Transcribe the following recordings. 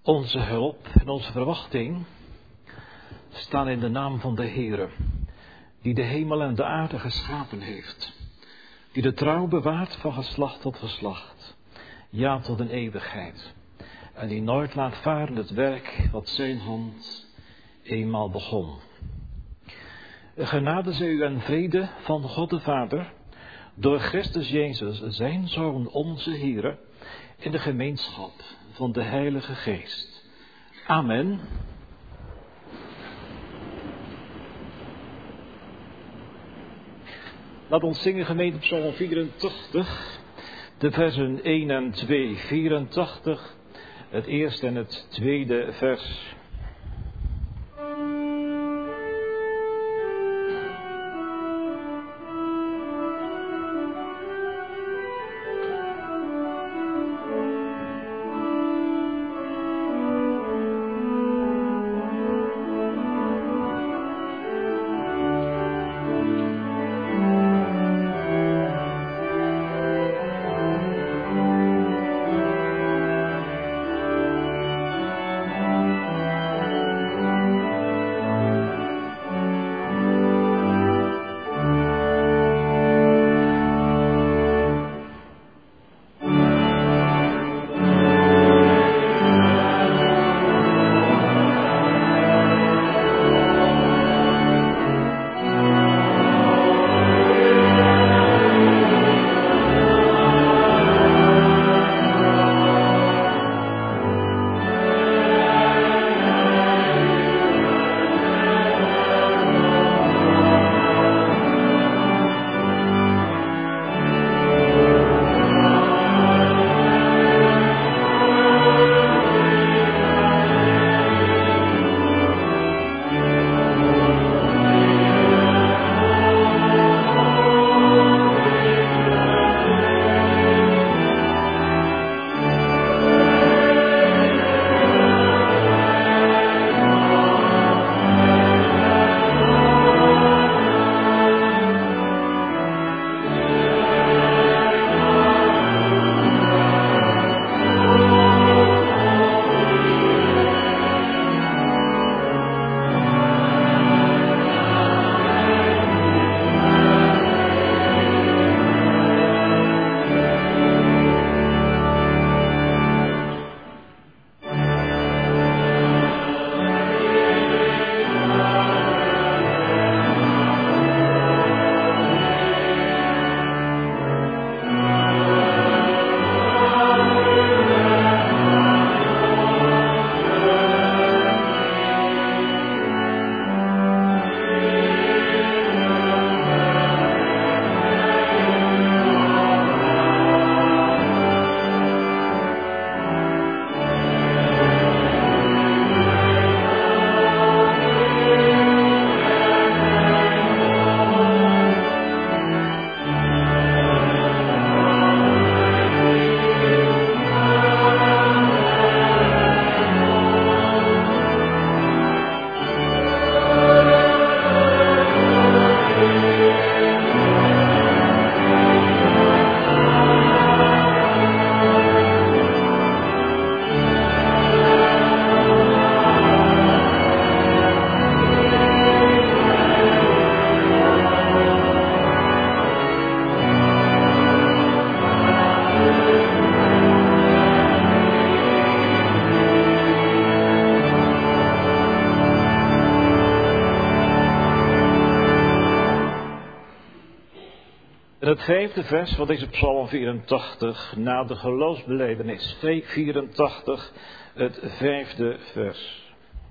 Onze hulp en onze verwachting staan in de naam van de Heere, die de hemel en de aarde geschapen heeft, die de trouw bewaart van geslacht tot geslacht, ja tot een eeuwigheid, en die nooit laat varen het werk wat zijn hand eenmaal begon. Genade zij u en vrede van God de Vader, door Christus Jezus, zijn Zoon, onze Heere, in de gemeenschap van de Heilige Geest. Amen. Laat ons zingen, gemeente, Psalm 84, de versen 1 en 2, 84, het eerste en het tweede vers. Het vijfde vers van deze Psalm 84, na de geloofsbelijdenis, 84, het vijfde vers.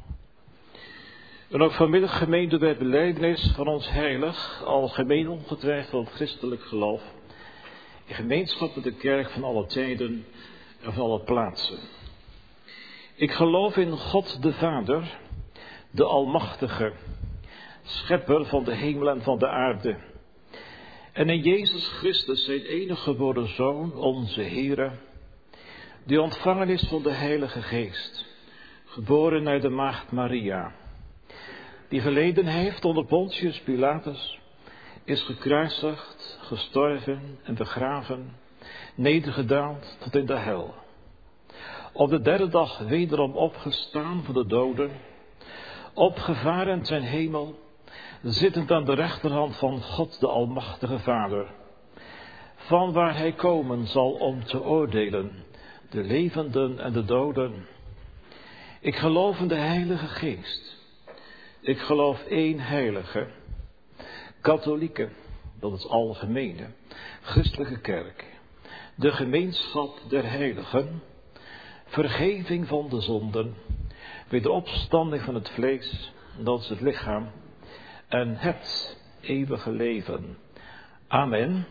En ook vanmiddag gemeente bij belijdenis van ons heilig, algemeen ongetwijfeld christelijk geloof, in gemeenschap met de kerk van alle tijden en van alle plaatsen. Ik geloof in God de Vader, de Almachtige, schepper van de hemel en van de aarde. En in Jezus Christus, zijn enige geboren Zoon, onze Heere, die ontvangen is van de Heilige Geest, geboren uit de maagd Maria, die geleden heeft onder Pontius Pilatus, is gekruisigd, gestorven en begraven, nedergedaald tot in de hel. Op de derde dag wederom opgestaan van de doden, opgevaren ten hemel, zittend aan de rechterhand van God de Almachtige Vader, van waar hij komen zal om te oordelen, de levenden en de doden. Ik geloof in de Heilige Geest. Ik geloof één heilige, katholieke, dat is algemene, christelijke kerk, de gemeenschap der heiligen, vergeving van de zonden, wederopstanding van het vlees, dat is het lichaam, en het eeuwige leven. Amen.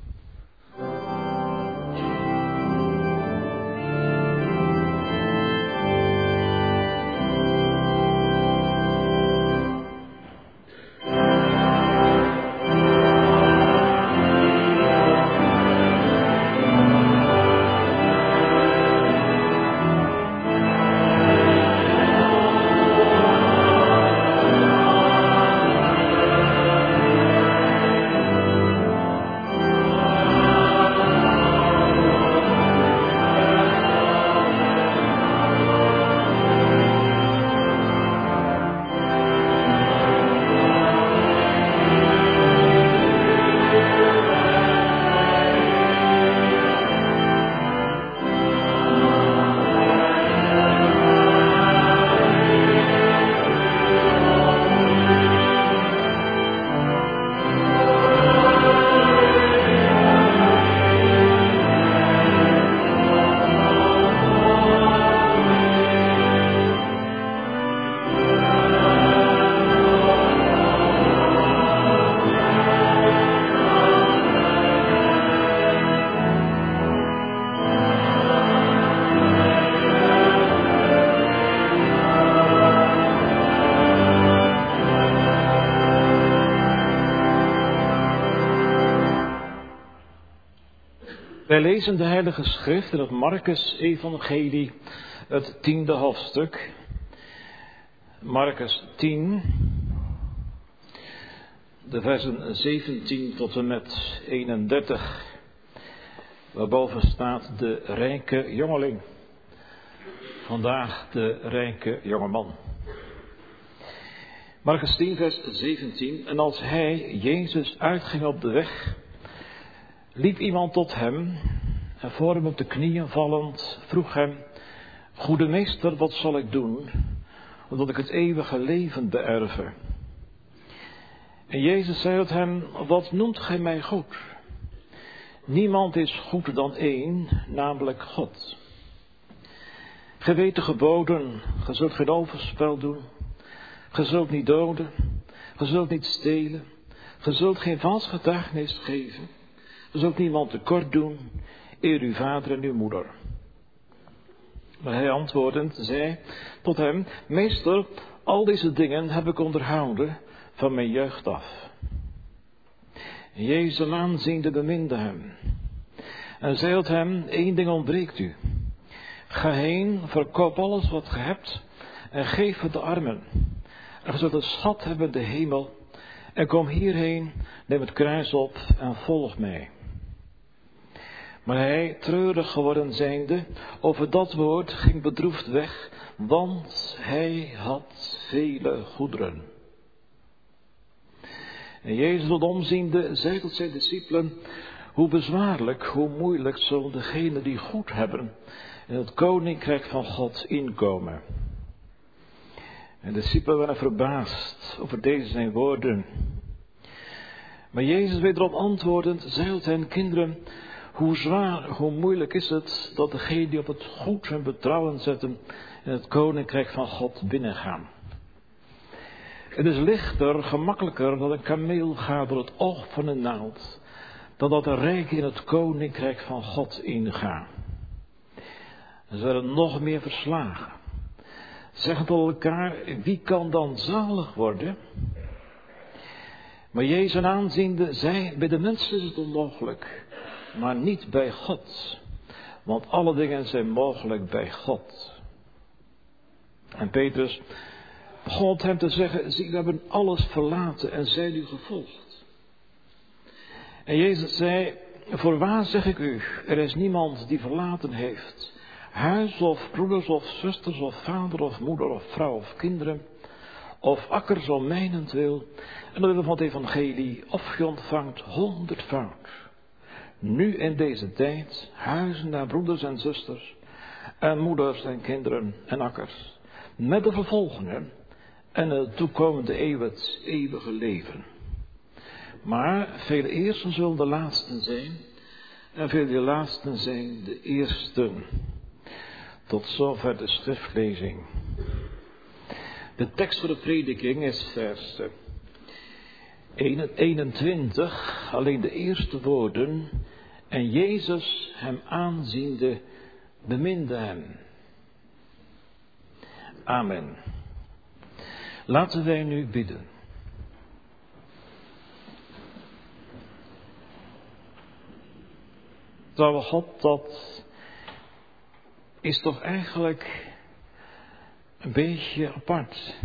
Wij lezen de Heilige Schrift in het Markus-evangelie, het 10e hoofdstuk. Markus 10, de versen 17 tot en met 31, waarboven staat de rijke jongeling. Vandaag de rijke jongeman. Markus 10, vers 17. En als hij, Jezus, uitging op de weg, liep iemand tot hem en voor hem op de knieën vallend vroeg hem: Goede meester, wat zal ik doen, opdat ik het eeuwige leven beërve? En Jezus zei tot hem: Wat noemt gij mij goed? Niemand is goed dan één, namelijk God. Gij weet de geboden: ge zult geen overspel doen, ge zult niet doden, ge zult niet stelen, ge zult geen vals getuigenis geven, ge zult niemand tekort doen, eer uw vader en uw moeder. Maar hij antwoordend zei tot hem: Meester, al deze dingen heb ik onderhouden van mijn jeugd af. En Jezus hem aanziende beminde hem en zei tot hem: Eén ding ontbreekt u. Ga heen, verkoop alles wat ge hebt en geef het de armen. En ge zult een schat hebben in de hemel. En kom hierheen, neem het kruis op en volg mij. Maar hij, treurig geworden zijnde over dat woord, ging bedroefd weg, want hij had vele goederen. En Jezus tot omziende zei tot zijn discipelen: Hoe bezwaarlijk, hoe moeilijk zullen degenen die goed hebben in het koninkrijk van God inkomen. En de discipelen waren verbaasd over deze zijn woorden. Maar Jezus wederom antwoordend zei tot hen: Kinderen, hoe zwaar, hoe moeilijk is het dat degenen die op het goed hun betrouwen zetten in het koninkrijk van God binnengaan. Het is lichter, gemakkelijker dat een kameel gaat door het oog van een naald, dan dat de rijken in het koninkrijk van God ingaan. En ze werden nog meer verslagen. Zeggen tot elkaar: wie kan dan zalig worden? Maar Jezus aanziende zei: bij de mensen is het onmogelijk, maar niet bij God. Want alle dingen zijn mogelijk bij God. En Petrus begon hem te zeggen: zie, we hebben alles verlaten en zijn u gevolgd. En Jezus zei: voorwaar zeg ik u, er is niemand die verlaten heeft huis of broeders of zusters of vader of moeder of vrouw of kinderen, of akkers om mijnentwil en de wil van het evangelie, of je ontvangt 100-fout. Nu in deze tijd, huizen naar broeders en zusters, en moeders en kinderen en akkers, met de vervolgingen en het toekomende eeuw het eeuwige leven. Maar vele eersten zullen de laatsten zijn, en vele laatsten zijn de eersten. Tot zover de schriftlezing. De tekst voor de prediking is vers 21, alleen de eerste woorden. En Jezus hem aanziende beminde hem. Amen. Laten wij nu bidden. Trouwe God, dat is toch eigenlijk een beetje apart.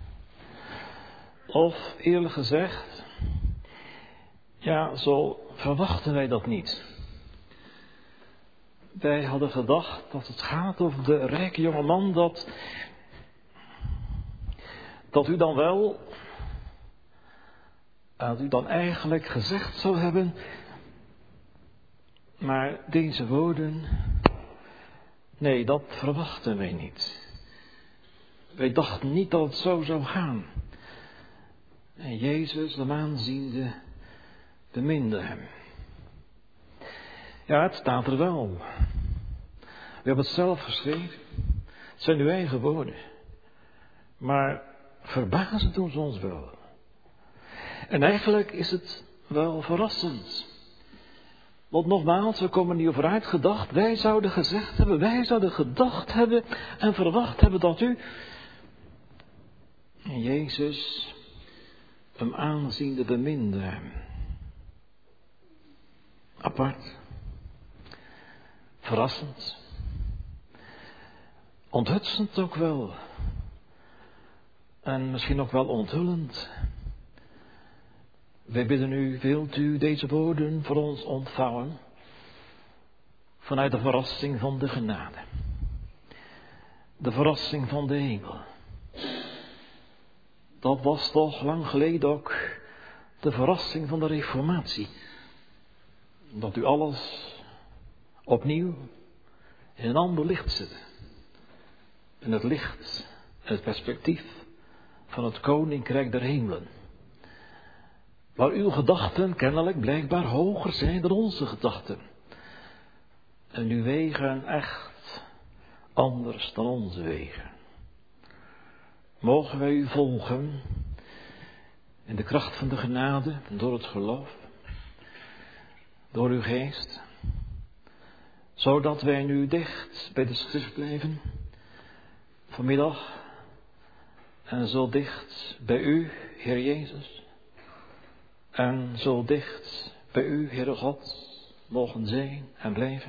Of eerlijk gezegd, ja, zo verwachten wij dat niet. Wij hadden gedacht dat het gaat over de rijke jongeman, dat u dan wel, dat u dan eigenlijk gezegd zou hebben, maar deze woorden, nee, dat verwachten wij niet. Wij dachten niet dat het zo zou gaan. En Jezus, hem aanziende, beminde hem. Ja, het staat er wel. We hebben het zelf geschreven. Het zijn uw eigen woorden. Maar verbazen doen ze ons wel. En eigenlijk is het wel verrassend. Want nogmaals, we komen niet over uitgedacht. Wij zouden gezegd hebben, wij zouden gedacht hebben en verwacht hebben dat u, Jezus, hem aanziende beminde hem. Apart. Verrassend. Onthutsend ook wel. En misschien ook wel onthullend. Wij bidden u, wilt u deze woorden voor ons ontvouwen? Vanuit de verrassing van de genade. De verrassing van de hemel. Dat was toch lang geleden ook de verrassing van de reformatie. Dat u alles opnieuw in een ander licht zette. In het licht, het perspectief van het koninkrijk der hemelen. Waar uw gedachten kennelijk blijkbaar hoger zijn dan onze gedachten. En uw wegen echt anders dan onze wegen. Mogen wij u volgen in de kracht van de genade, door het geloof, door uw geest, zodat wij nu dicht bij de schrift blijven, vanmiddag, en zo dicht bij u, Heer Jezus, en zo dicht bij u, Heere God, mogen zijn en blijven,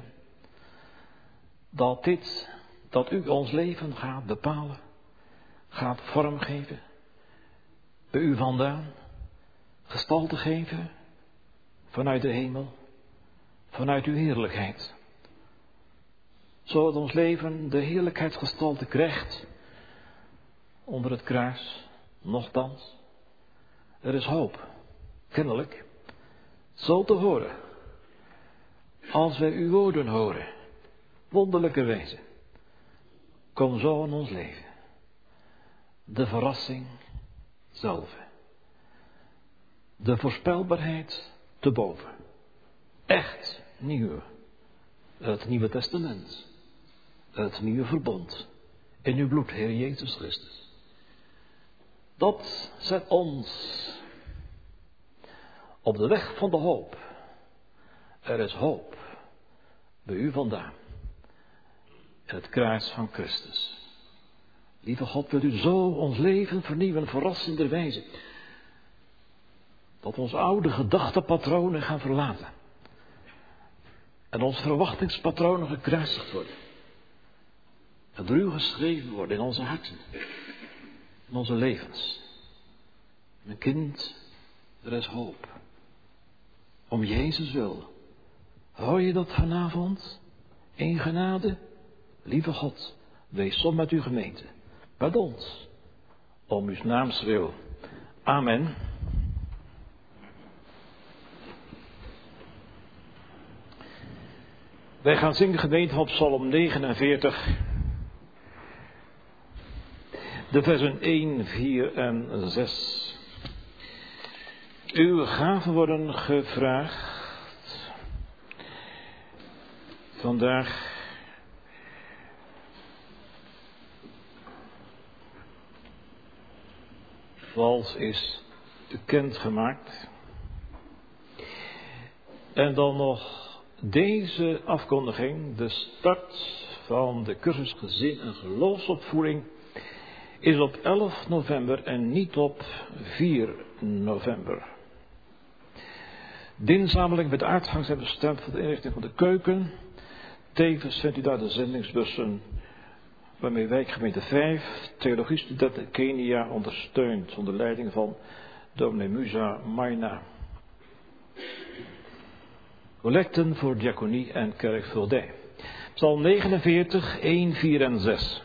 dat u ons leven gaat bepalen, gaat vormgeven, bij u vandaan, gestalte geven, vanuit de hemel, vanuit uw heerlijkheid. Zodat ons leven de heerlijkheidsgestalte krijgt, onder het kruis, nochtans. Er is hoop, kennelijk, zo te horen, als wij uw woorden horen, wonderlijke wijze. Kom zo in ons leven. De verrassing zelf. De voorspelbaarheid te boven. Echt nieuw. Het Nieuwe Testament. Het nieuwe verbond. In uw bloed, Heer Jezus Christus. Dat zet ons op de weg van de hoop. Er is hoop bij u vandaan. In het kruis van Christus. Lieve God, wil u zo ons leven vernieuwen, verrassenderwijze. Dat onze oude gedachtepatronen gaan verlaten. En onze verwachtingspatronen gekruisigd worden. Dat door u geschreven worden in onze harten. In onze levens. Mijn kind, er is hoop. Om Jezus wil. Hoor je dat vanavond? In genade? Lieve God, wees som met uw gemeente. Pardon, om uw naams wil. Amen. Wij gaan zingen gemeente op Psalm 49. De versen 1, 4 en 6. Uw gaven worden gevraagd. Vandaag vals is bekendgemaakt. En dan nog deze afkondiging, de start van de cursus Gezin en Geloofsopvoeding, is op 11 november en niet op 4 november. De inzameling met aardgang zijn bestemd voor de inrichting van de keuken. Tevens vindt u daar de zendingsbussen waarmee wijkgemeente 5 theologiestudenten Kenia ondersteunt onder leiding van dominee Musa Maina. Collecten voor diaconie en kerkvuldij. Psalm 49, 1, 4 en 6.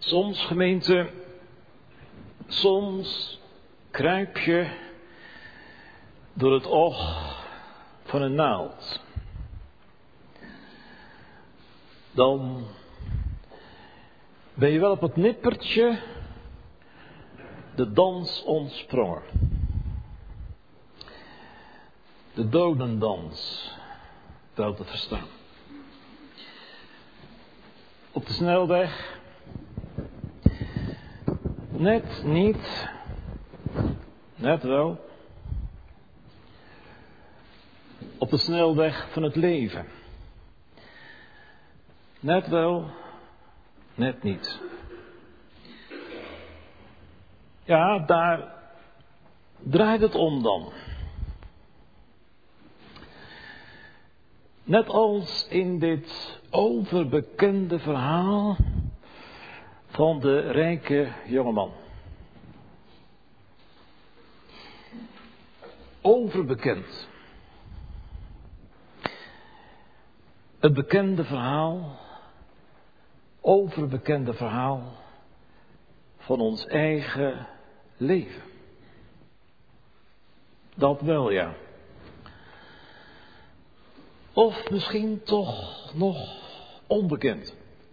Soms, gemeente, soms kruip je door het oog van een naald. Dan ben je wel op het nippertje de dans ontsprongen. De dodendans, wel te verstaan. Op de snelweg, net niet, net wel. Op de snelweg van het leven. Net wel, net niet. Ja, daar draait het om dan. Net als in dit overbekende verhaal van de rijke jongeman. Overbekend. Het bekende verhaal, overbekende verhaal van ons eigen leven. Dat wel, ja. Of misschien toch nog onbekend.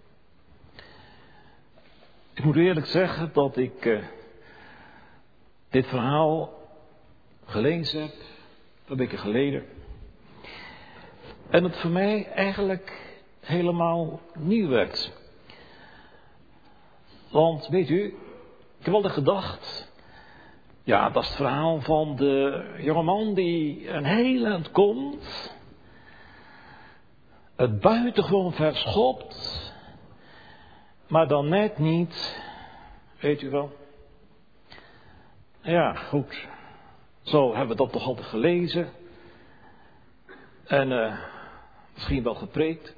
Ik moet eerlijk zeggen dat ik dit verhaal gelezen heb, een weken geleden. En het voor mij eigenlijk helemaal nieuw werd. Want weet u, ik heb altijd gedacht, ja, dat is het verhaal van de jongeman die een heel eind komt, het buitengewoon verschopt, maar dan net niet, weet u wel. Ja, goed, zo hebben we dat toch altijd gelezen en misschien wel gepreekt.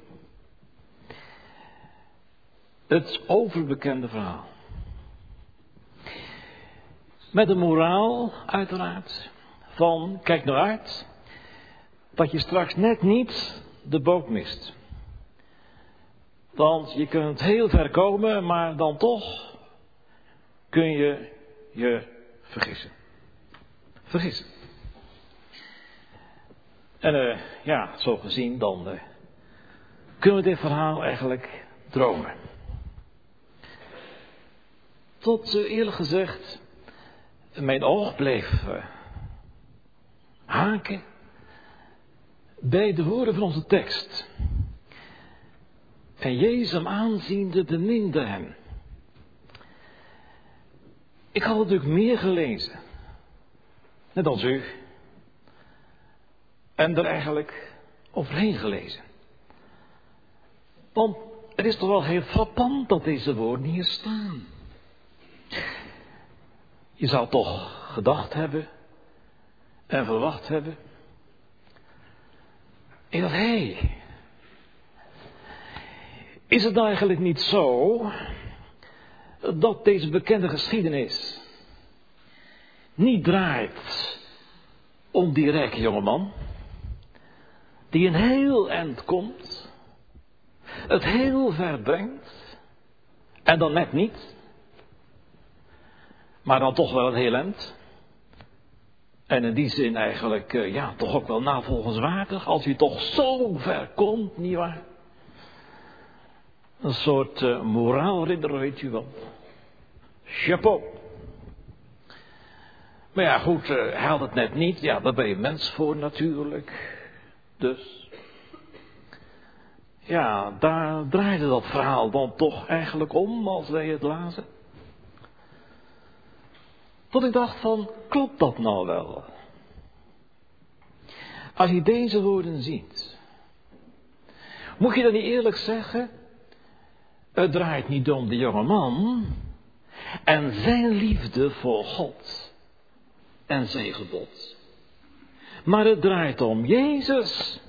Het overbekende verhaal. Met de moraal, uiteraard, van kijk nou uit, dat je straks net niet de boot mist. Want je kunt heel ver komen, maar dan toch kun je je vergissen. Vergissen. En ja, zo gezien dan kunnen we dit verhaal eigenlijk dromen. Tot eerlijk gezegd, mijn oog bleef haken bij de woorden van onze tekst. En Jezus hem aanziende beminde hem. Ik had natuurlijk meer gelezen, net als u, en er eigenlijk overheen gelezen. Want het is toch wel heel frappant dat deze woorden hier staan. Je zou toch gedacht hebben en verwacht hebben. En dat is het nou eigenlijk niet zo dat deze bekende geschiedenis niet draait om die rijke jongeman die een heel eind komt, het heel ver brengt en dan net niet, maar dan toch wel een heel eind. En in die zin eigenlijk, ja, toch ook wel navolgenswaardig, als hij toch zo ver komt, nietwaar? Een soort moraalridder, weet u wel. Chapeau. Maar ja, goed, hij had het net niet. Ja, daar ben je mens voor natuurlijk. Dus. Ja, daar draaide dat verhaal dan toch eigenlijk om, als wij het lazen. Tot ik dacht van, klopt dat nou wel? Als je deze woorden ziet, moet je dan niet eerlijk zeggen, het draait niet om de jonge man en zijn liefde voor God en zijn gebod. Maar het draait om Jezus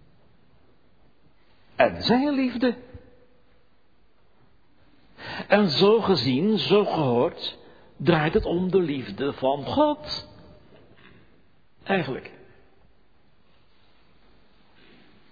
en zijn liefde. En zo gezien, zo gehoord, draait het om de liefde van God. Eigenlijk.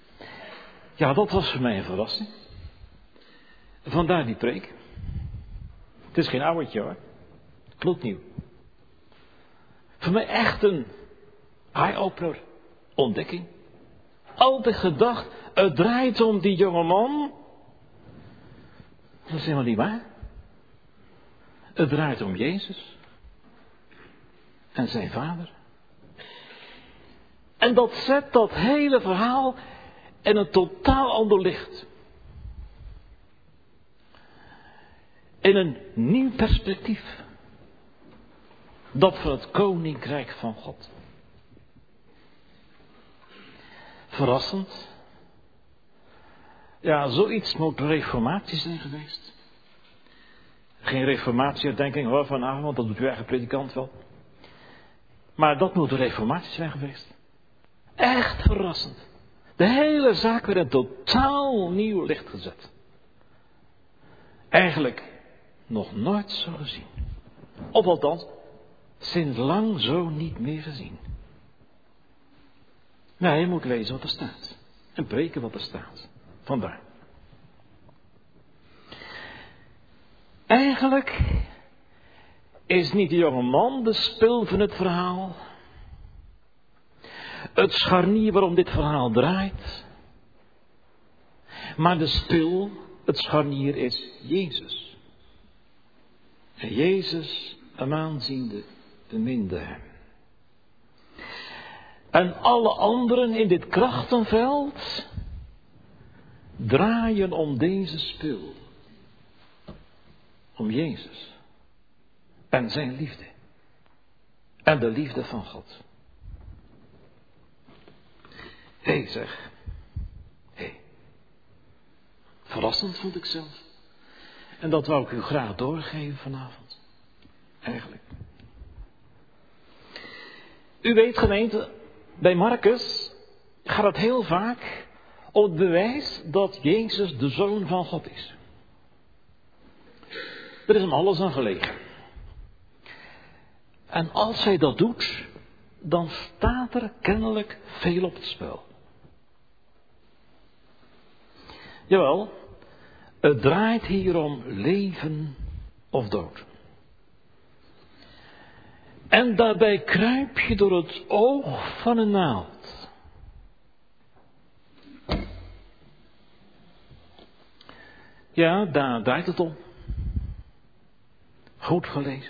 Ja, dat was voor mij een verrassing. Vandaar die preek. Het is geen ouwtje hoor. Gloednieuw. Voor mij echt een eye-opener. Ontdekking. Altijd gedacht, het draait om die jonge man. Dat is helemaal niet waar. Het draait om Jezus. En zijn vader. En dat zet dat hele verhaal in een totaal ander licht. In een nieuw perspectief. Dat van het koninkrijk van God. Verrassend. Ja, zoiets moet reformatie zijn geweest. Geen reformatieherdenking vanavond, dat doet uw eigen predikant wel. Maar dat moet de reformatie zijn geweest. Echt verrassend. De hele zaak werd in totaal nieuw licht gezet. Eigenlijk nog nooit zo gezien. Of althans, sinds lang zo niet meer gezien. Nou, je moet lezen wat er staat. En preken wat er staat. Vandaar. Eigenlijk is niet de jonge man de spil van het verhaal. Het scharnier waarom dit verhaal draait. Maar de spil, het scharnier is Jezus. En Jezus, hem aanziende, beminde hem. En alle anderen in dit krachtenveld draaien om deze spil. Om Jezus. En zijn liefde. En de liefde van God. Hé zeg. Hé. Verrassend vond ik zelf. En dat wou ik u graag doorgeven vanavond. Eigenlijk. U weet gemeente, bij Marcus gaat het heel vaak om het bewijs dat Jezus de Zoon van God is. Er is hem alles aan gelegen. En als hij dat doet, dan staat er kennelijk veel op het spel. Jawel, het draait hier om leven of dood. En daarbij kruip je door het oog van een naald. Ja, daar draait het om. Goed gelezen.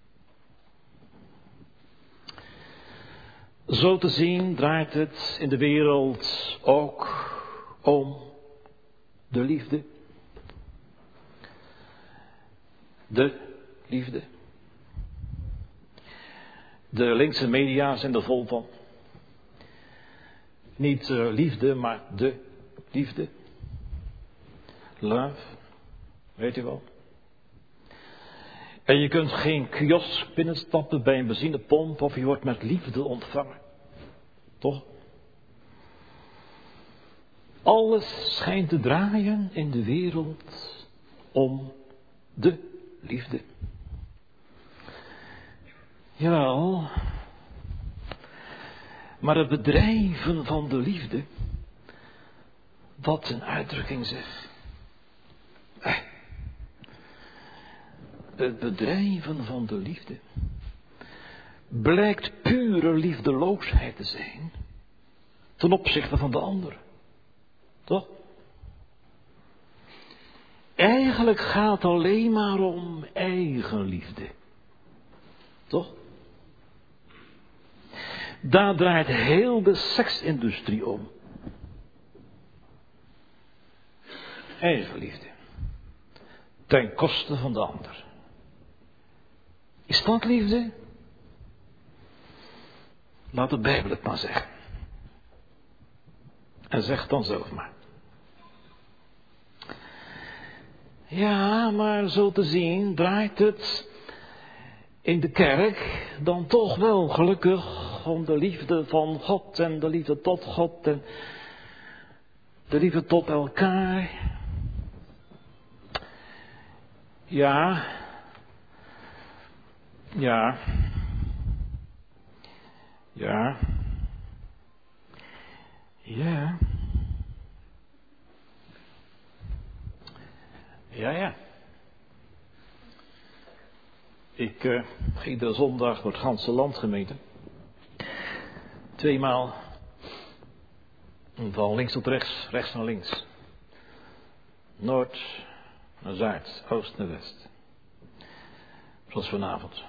Zo te zien draait het in de wereld ook om de liefde. De liefde. De linkse media zijn er vol van. Niet liefde, maar de liefde. Love, weet u wel. En je kunt geen kiosk binnenstappen bij een benzinepomp of je wordt met liefde ontvangen. Toch? Alles schijnt te draaien in de wereld om de liefde. Jawel, maar het bedrijven van de liefde, wat een uitdrukking zegt. Het bedrijven van de liefde blijkt pure liefdeloosheid te zijn ten opzichte van de ander. Toch? Eigenlijk gaat het alleen maar om eigenliefde. Toch? Daar draait heel de seksindustrie om. Eigenliefde. Ten koste van de ander. Is dat liefde? Laat de Bijbel het maar zeggen. En zeg dan zelf maar. Ja, maar zo te zien draait het in de kerk dan toch wel gelukkig om de liefde van God en de liefde tot God en de liefde tot elkaar. Ja. Ja. Ja. Ja. Ja, ja. Ik ga iedere zondag door het ganse land gemeten. 2 maal. Van links tot rechts, rechts naar links. Noord naar zuid, oost naar west. Zoals vanavond.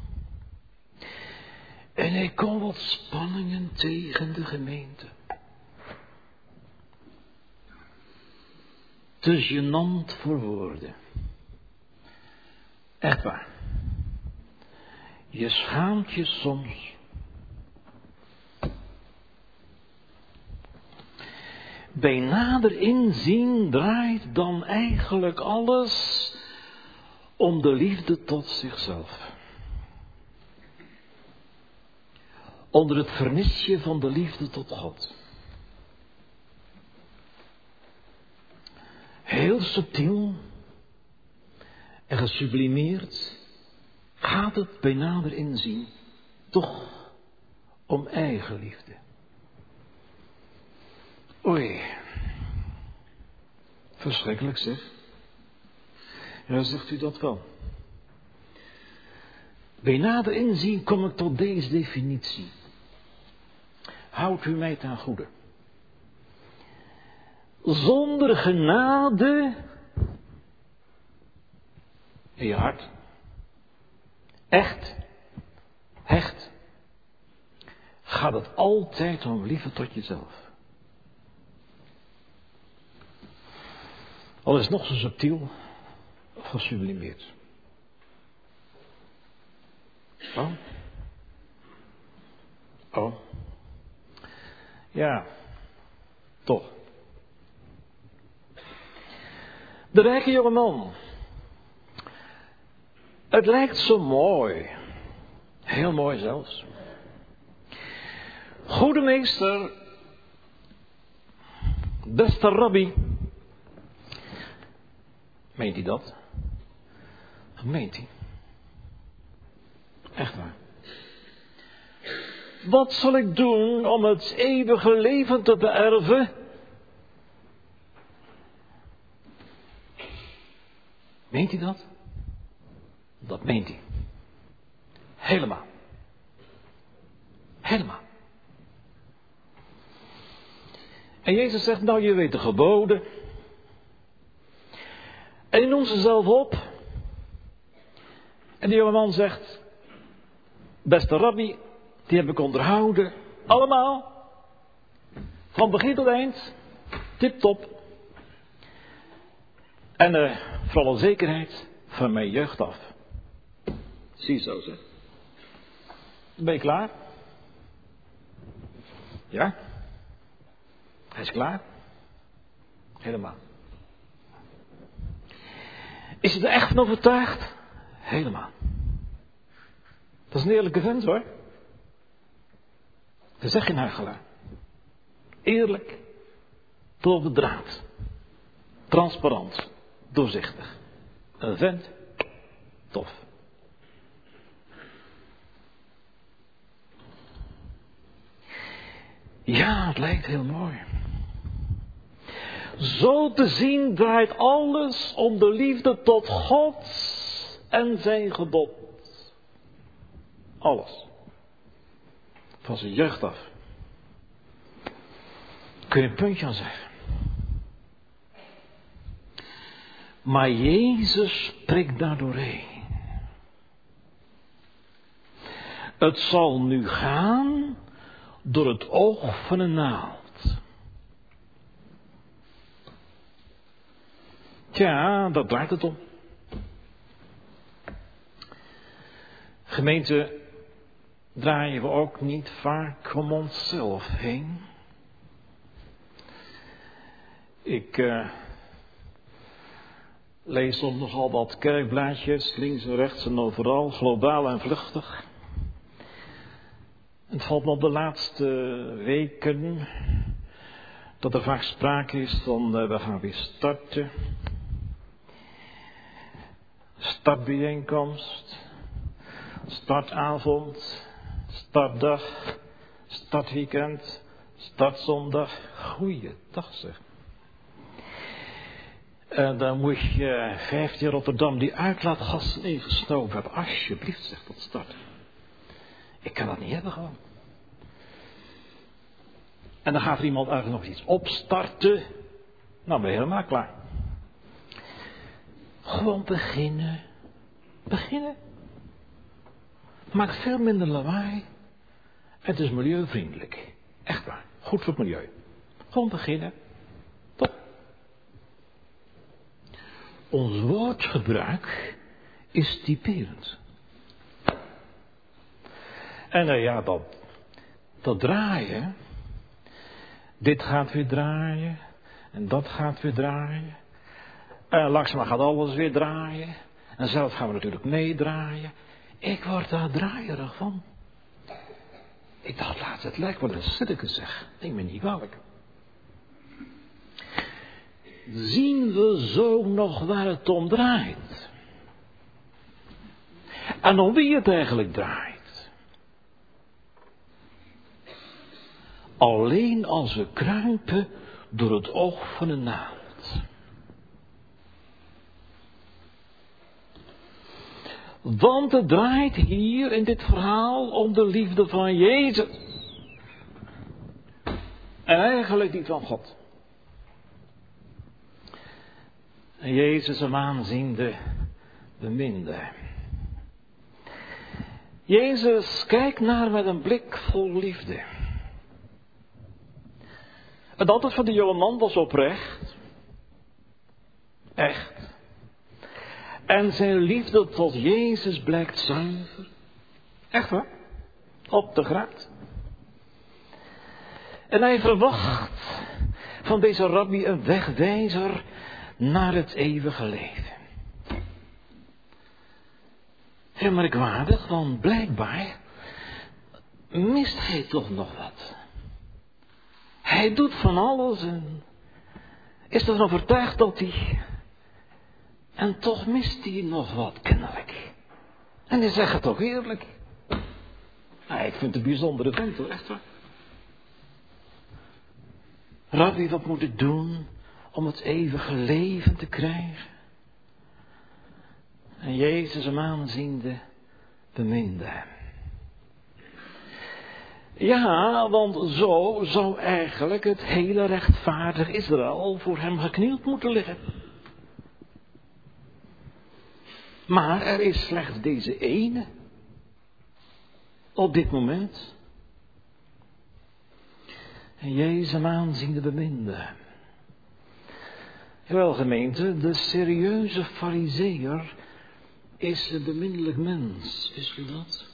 En ik kom wat spanningen tegen de gemeente. Te gênant voor woorden. Echt waar. Je schaamt je soms. Bij nader inzien draait dan eigenlijk alles om de liefde tot zichzelf. Onder het vernisje van de liefde tot God. Heel subtiel en gesublimeerd gaat het bij nader inzien toch om eigenliefde. Oei, verschrikkelijk zeg. Ja, zegt u dat wel. Bij nader inzien kom ik tot deze definitie. Houdt u mij ten goede. Zonder genade in je hart, echt, hecht, gaat het altijd om liefde tot jezelf. Al is het nog zo subtiel of gesublimeerd. Oh. Ja, toch. De rijke jongeman. Het lijkt zo mooi. Heel mooi zelfs. Goede meester. Beste rabbi. Meent hij dat? Wat meent hij? Echt waar. Wat zal ik doen om het eeuwige leven te beërven? Meent hij dat? Dat meent hij. Helemaal. Helemaal. En Jezus zegt, nou je weet de geboden. En hij noemt ze zelf op. En die jongeman zegt, beste rabbi, die heb ik onderhouden. Allemaal. Van begin tot eind. Tip-top. En vooral een zekerheid van mijn jeugd af. Zie je zo zeg. Ben je klaar? Ja. Hij is klaar. Helemaal. Is hij er echt van overtuigd? Helemaal. Dat is een eerlijke vent hoor. Dat is echt geen huichelaar. Eerlijk. Tot op de draad. Transparant. Doorzichtig. Een vent. Tof. Ja, het lijkt heel mooi. Zo te zien draait alles om de liefde tot God en zijn gebod. Alles. Van zijn jeugd af. Kun je een puntje aan zeggen. Maar Jezus spreekt daar doorheen. Het zal nu gaan door het oog van een naald. Tja, dat draait het om. Gemeente, draaien we ook niet vaak om onszelf heen? Ik lees soms nogal wat kerkblaadjes, links en rechts en overal, globaal en vluchtig. Het valt me op de laatste weken dat er vaak sprake is van we gaan weer starten. Startbijeenkomst, startavond, startdag, startweekend, startzondag. Goeiedag zeg. En dan moet je 15 Rotterdam die uitlaatgassen ingesnoven hebben. Alsjeblieft, zegt tot start. Ik kan dat niet hebben gewoon. En dan gaat er iemand eigenlijk nog iets opstarten. Nou ben je helemaal klaar. Gewoon beginnen. Beginnen. Maakt veel minder lawaai. Het is milieuvriendelijk. Echt waar. Goed voor het milieu. Gewoon beginnen. Top. Ons woordgebruik is typerend. En ja, dat draaien. Dit gaat weer draaien. En dat gaat weer draaien. En langzaam gaat alles weer draaien. En zelf gaan we natuurlijk meedraaien. Ik word daar draaierig van. Ik dacht laatst, het lijkt wel een circus zeg. Neem me niet kwalijk. Zien we zo nog waar het om draait? En om wie het eigenlijk draait? Alleen als we kruipen door het oog van een naald. Want het draait hier in dit verhaal om de liefde van Jezus. En eigenlijk die van God. En Jezus hem aanziende beminde. Jezus kijkt naar met een blik vol liefde. Het antwoord van de jonge man was oprecht. Echt. En zijn liefde tot Jezus blijkt zuiver. Echt waar? Op de graad. En hij verwacht van deze rabbi een wegwijzer naar het eeuwige leven. Heel merkwaardig, want blijkbaar mist hij toch nog wat. Hij doet van alles en is ervan overtuigd dat hij... En toch mist hij nog wat, kennelijk. En hij zegt het toch eerlijk. Nou, ik vind het een bijzondere vent hoor, echt waar. Rabbi, wat moet ik doen om het eeuwige leven te krijgen? En Jezus hem aanziende beminde hem. Ja, want zo zou eigenlijk het hele rechtvaardig Israël voor hem geknield moeten liggen. Maar er is slechts deze ene. Op dit moment. En Jezus hem aanziende beminde. Jawel gemeente, de serieuze farizeeër is een beminnelijk mens. Wist u dat?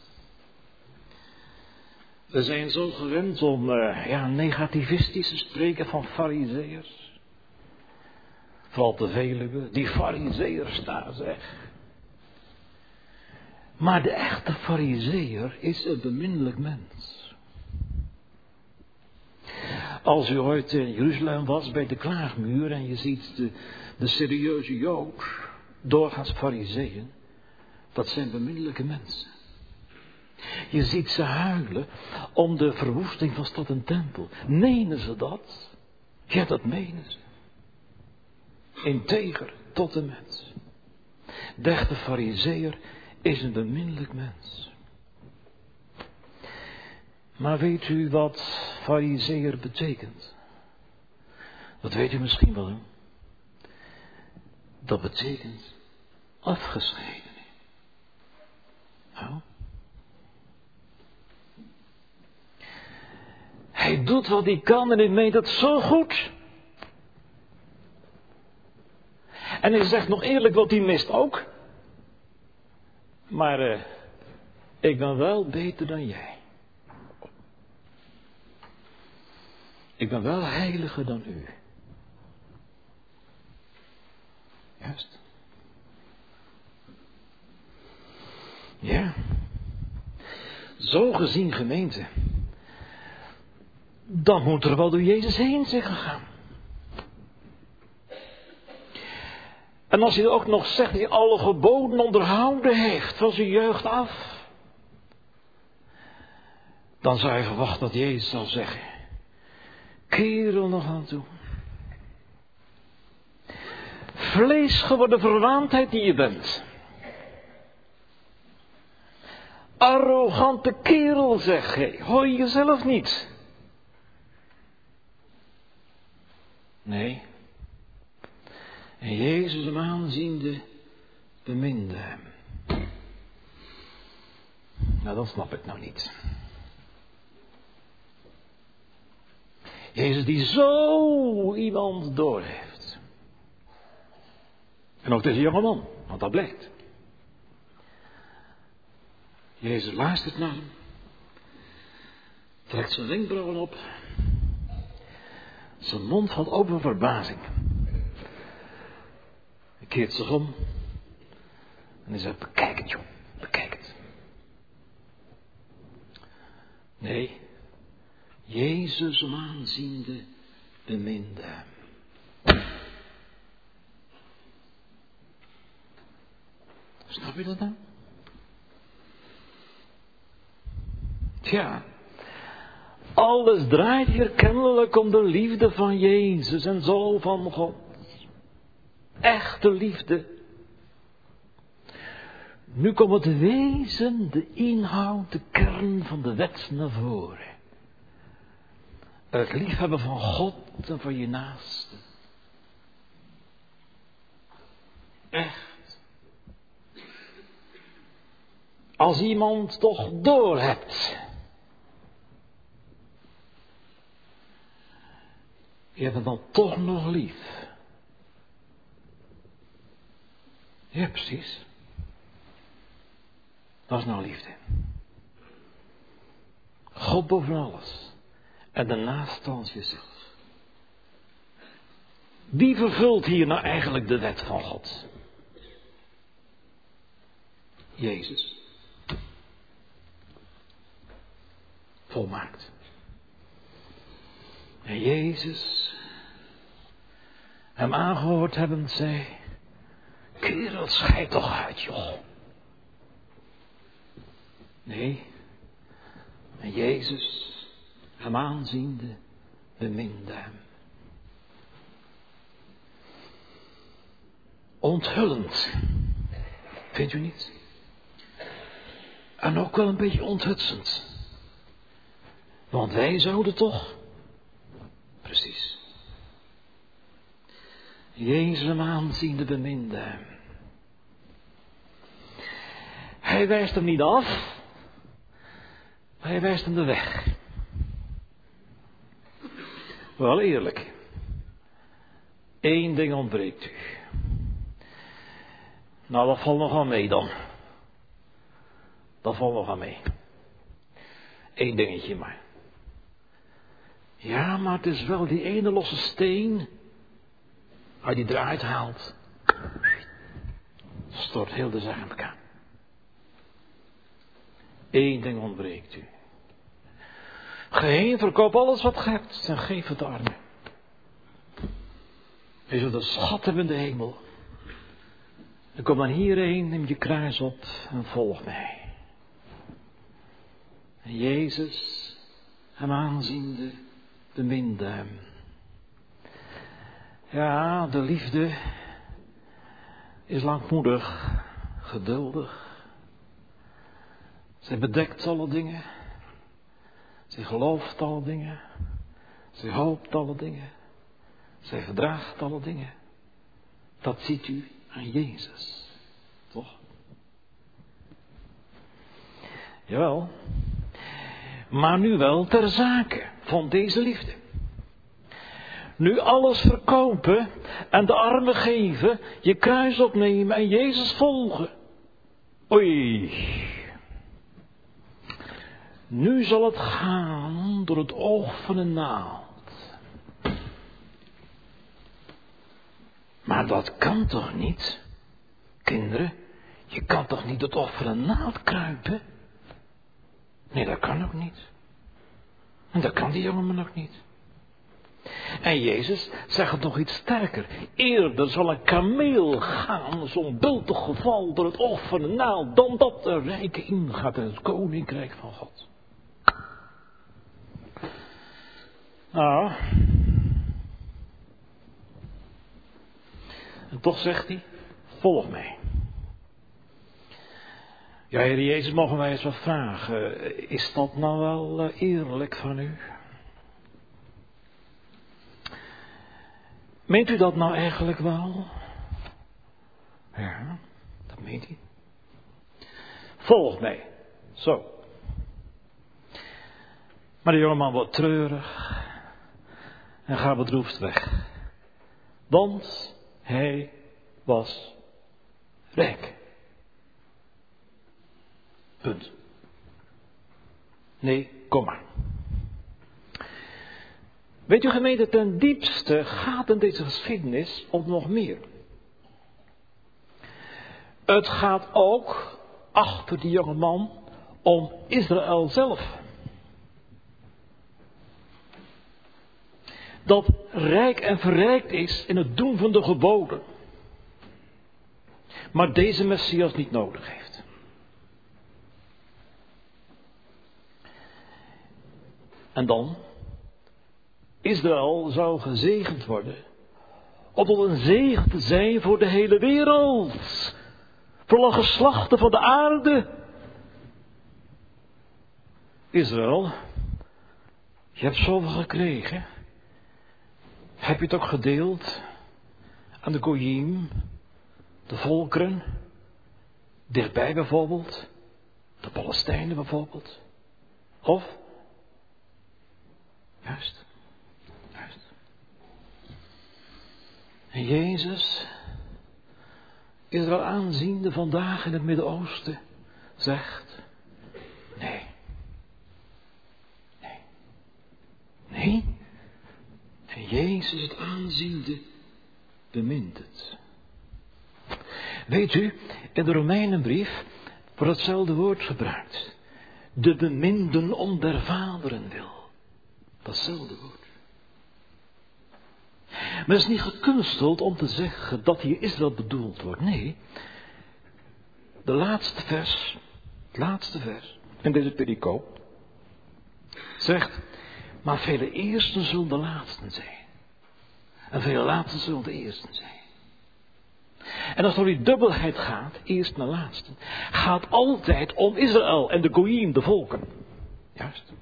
We zijn zo gewend om negativistisch te spreken van farizeeërs. Vooral te Veluwe, die farizeeërs daar zeg. Maar de echte farizeeër is een beminnelijk mens. Als u ooit in Jeruzalem was bij de klaagmuur en je ziet de serieuze Jood, doorgaans farizeeën, dat zijn beminnelijke mensen. Je ziet ze huilen om de verwoesting van stad en tempel. Menen ze dat? Ja, dat menen ze. Integer tot en met. De echte farizeeër is een beminnelijk mens. Maar weet u wat farizeeër betekent? Dat weet u misschien wel. Hè? Dat betekent afgescheiden. Nou. Hij doet wat hij kan en hij meent het zo goed. En hij zegt nog eerlijk wat hij mist ook. Maar ik ben wel beter dan jij. Ik ben wel heiliger dan u. Juist. Ja. Zo gezien gemeente. Dan moet er wel door Jezus heen zijn gegaan. En als hij ook nog zegt dat hij alle geboden onderhouden heeft van zijn jeugd af. Dan zou je verwachten dat Jezus zal zeggen. Kerel nog aan toe. vlees geworden verwaandheid die je bent. Arrogante kerel, zeg hij. Hoor je jezelf niet? Nee. En Jezus hem aanziende, beminde hem. Nou, dat snap ik nou niet. Jezus die zo iemand doorheeft. En ook deze jonge man, want dat blijkt. Jezus luistert naar hem. Trekt zijn wenkbrauwen op. Zijn mond valt open van verbazing. Hij keert zich om. En hij zegt, bekijk het joh, bekijk het. Nee, Jezus hem aanziende beminde hem. Snap je dat nou? Tja, alles draait hier kennelijk om de liefde van Jezus en zo van God. Echte liefde. Nu komt het wezen, de inhoud, de kern van de wet naar voren. Het liefhebben van God en van je naaste. Echt. Als iemand toch doorhebt. Je hebt hem dan toch nog lief. Ja, precies. Dat is nou liefde. God boven alles. En daarnaast als jezelf. Wie vervult hier nou eigenlijk de wet van God? Jezus. Volmaakt. En Jezus, hem aangehoord hebbend, zei, kerel, schei toch uit, joh. Nee, en Jezus, hem aanziende, beminde hem. Onthullend, vindt u niet? En ook wel een beetje onthutsend. Want wij zouden toch... Precies. Jezus hem aanziende beminde hem. Hij wijst hem niet af. Maar hij wijst hem de weg. Wel eerlijk. Eén ding ontbreekt u. Nou, dat valt nog wel mee dan. Dat valt nog wel mee. Eén dingetje maar. Ja, maar het is wel die ene losse steen. Als je die eruit haalt. Stort heel de zaak in elkaar. Eén ding ontbreekt u. Ga heen, verkoop alles wat ge hebt en geef het de armen. Je zult een schat hebben in de hemel. En kom dan hierheen, neem je kruis op en volg mij. En Jezus, hem aanziende, beminde hem. Ja, de liefde is langmoedig, geduldig. Zij bedekt alle dingen. Zij gelooft alle dingen. Zij hoopt alle dingen. Zij verdraagt alle dingen. Dat ziet u aan Jezus. Toch? Jawel. Maar nu wel ter zake van deze liefde. Nu alles verkopen en de armen geven, je kruis opnemen en Jezus volgen. Oei. Nu zal het gaan door het oog van een naald. Maar dat kan toch niet? Kinderen, je kan toch niet door het oog van een naald kruipen? Nee, dat kan ook niet. En dat kan die jongen nog niet. En Jezus zegt het nog iets sterker. Eerder zal een kameel gaan, zo'n bultig geval, door het oog van een naald, dan dat de rijke ingaat in het koninkrijk van God. Nou, En toch zegt hij, volg mij. Ja, Heer Jezus, mogen wij eens wat vragen. Is dat nou wel eerlijk van u? Meent u dat nou eigenlijk wel? Ja, dat meent hij. Volg mij. Zo. Maar de jongeman wordt treurig en gaat bedroefd weg. Want hij was rijk. Punt. Nee, kom maar. Weet u gemeente, ten diepste gaat in deze geschiedenis om nog meer. Het gaat ook achter die jonge man om Israël zelf. Dat rijk en verrijkt is in het doen van de geboden. Maar deze Messias niet nodig heeft. En dan, Israël zou gezegend worden om tot een zegen te zijn voor de hele wereld. Voor alle geslachten van de aarde. Israël, je hebt zoveel gekregen. Heb je het ook gedeeld aan de Goyim, de volkeren, dichtbij bijvoorbeeld, de Palestijnen bijvoorbeeld? Of? Juist. En Jezus, Israël aanziende vandaag in het Midden-Oosten, zegt, nee. En Jezus het aanziende bemint het. Weet u, in de Romeinenbrief wordt hetzelfde woord gebruikt. De beminden om der vaderen wil. Datzelfde woord. Maar het is niet gekunsteld om te zeggen dat hier Israël bedoeld wordt. Nee, het laatste vers in deze pericoop zegt, maar vele eersten zullen de laatsten zijn. En vele laatsten zullen de eersten zijn. En als het om die dubbelheid gaat, eerst naar laatsten, gaat altijd om Israël en de Goyim, de volken. Juist.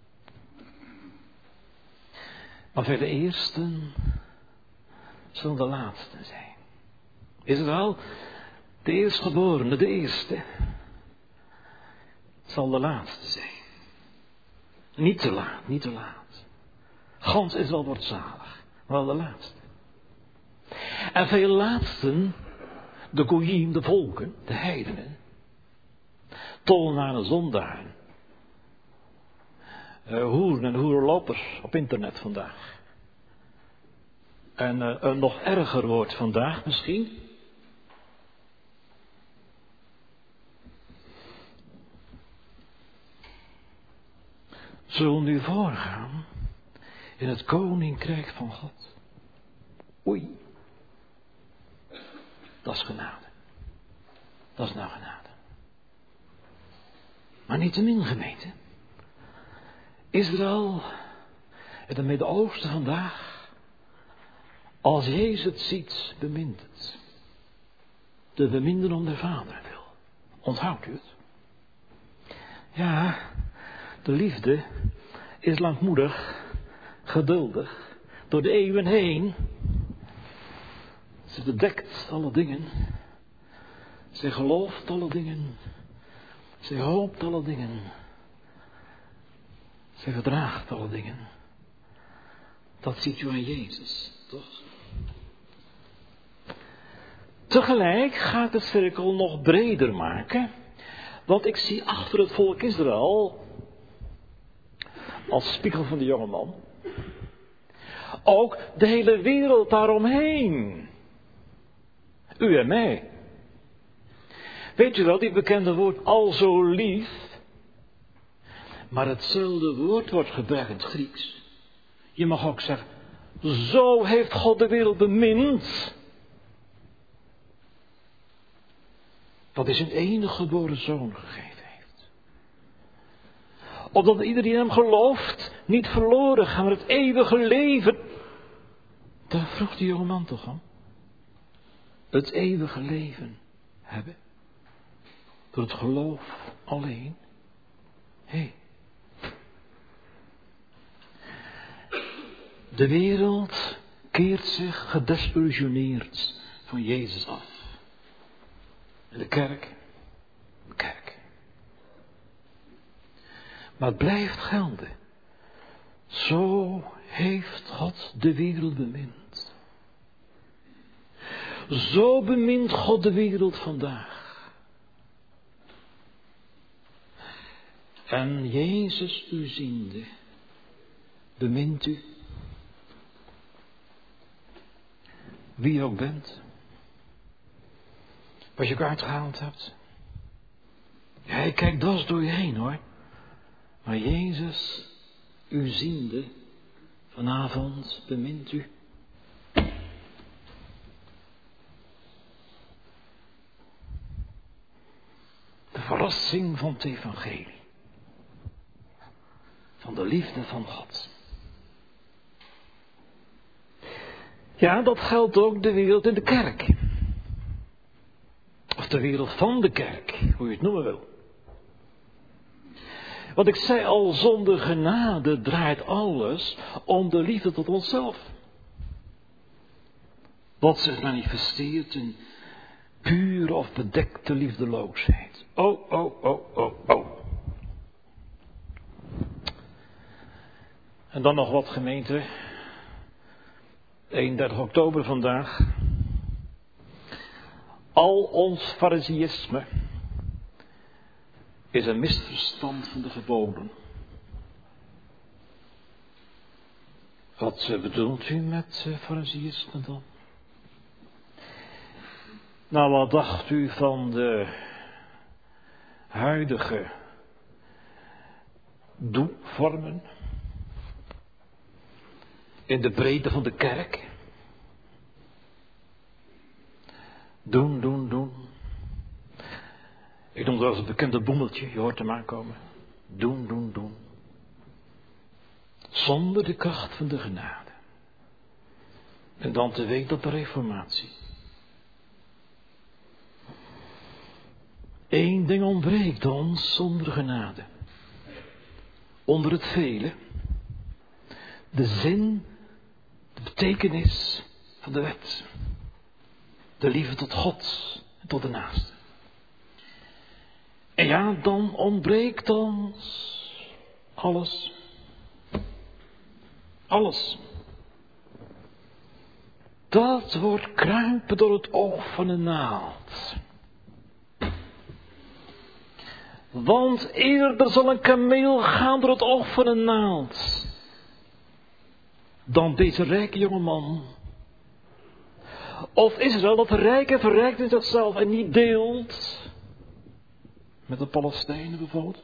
Maar vele eersten zullen de laatsten zijn. Israël, de eerstgeborene, de eerste, zal de laatste zijn. Niet te laat, niet te laat. Gans Israël wordt zalig, maar wel de laatste. En veel laatsten, de Goyim, de volken, de heidenen, tollenaren, zondaren, hoeren en hoerenlopers op internet vandaag. En een nog erger woord vandaag misschien. Zullen nu voorgaan in het koninkrijk van God. Oei. Dat is genade. Dat is nou genade. Maar niettemin gemeente. Israël, in het Midden-Oosten vandaag, als Jezus het ziet, bemint het. De beminden om de Vader wil. Onthoudt u het? Ja, de liefde is langmoedig, geduldig, door de eeuwen heen. Ze bedekt alle dingen. Ze gelooft alle dingen. Ze hoopt alle dingen. Ze verdraagt alle dingen. Dat ziet u aan Jezus, toch? Tegelijk gaat de cirkel nog breder maken. Want ik zie achter het volk Israël, als spiegel van de jongeman, ook de hele wereld daaromheen. U en mij. Weet u wel, die bekende woord al zo lief. Maar hetzelfde woord wordt gebruikt in het Grieks. Je mag ook zeggen, zo heeft God de wereld bemind. Dat hij zijn enige geboren zoon gegeven heeft. Opdat iedereen in hem gelooft, niet verloren gaan, maar het eeuwige leven. Daar vroeg die jongeman toch om. het eeuwige leven hebben. Door het geloof alleen. De wereld keert zich gedesillusioneerd van Jezus af. En de kerk. Maar het blijft gelden. Zo heeft God de wereld bemind. Zo bemint God de wereld vandaag. En Jezus u ziende, bemint u. Wie je ook bent. Wat je ook uitgehaald hebt. Ja, hij kijkt dwars door je heen hoor. Maar Jezus, u ziende, vanavond bemint u. De verrassing van het evangelie. Van de liefde van God. Ja, dat geldt ook de wereld in de kerk. Of de wereld van de kerk, hoe je het noemen wil. Want ik zei al, zonder genade draait alles om de liefde tot onszelf. Wat zich manifesteert in pure of bedekte liefdeloosheid. Oh. En dan nog wat gemeente. 31 oktober vandaag. Al ons fariseïsme is een misverstand van de geboden. Wat bedoelt u met fariseïsme dan? Nou, wat dacht u van de huidige doevormen in de breedte van de kerk? Doen. Ik noem dat als het bekende boemeltje, je hoort hem aankomen. Doen. Zonder de kracht van de genade. En dan te weten dat de reformatie. Eén ding ontbreekt ons zonder genade. Onder het vele. De zin, de betekenis van de wet. De liefde tot God en tot de naaste. En ja, dan ontbreekt ons alles. Alles. Dat wordt kruipen door het oog van een naald. Want eerder zal een kameel gaan door het oog van een naald dan deze rijke jongeman. Of Israël dat rijk en verrijkt in zichzelf en niet deelt met de Palestijnen bijvoorbeeld.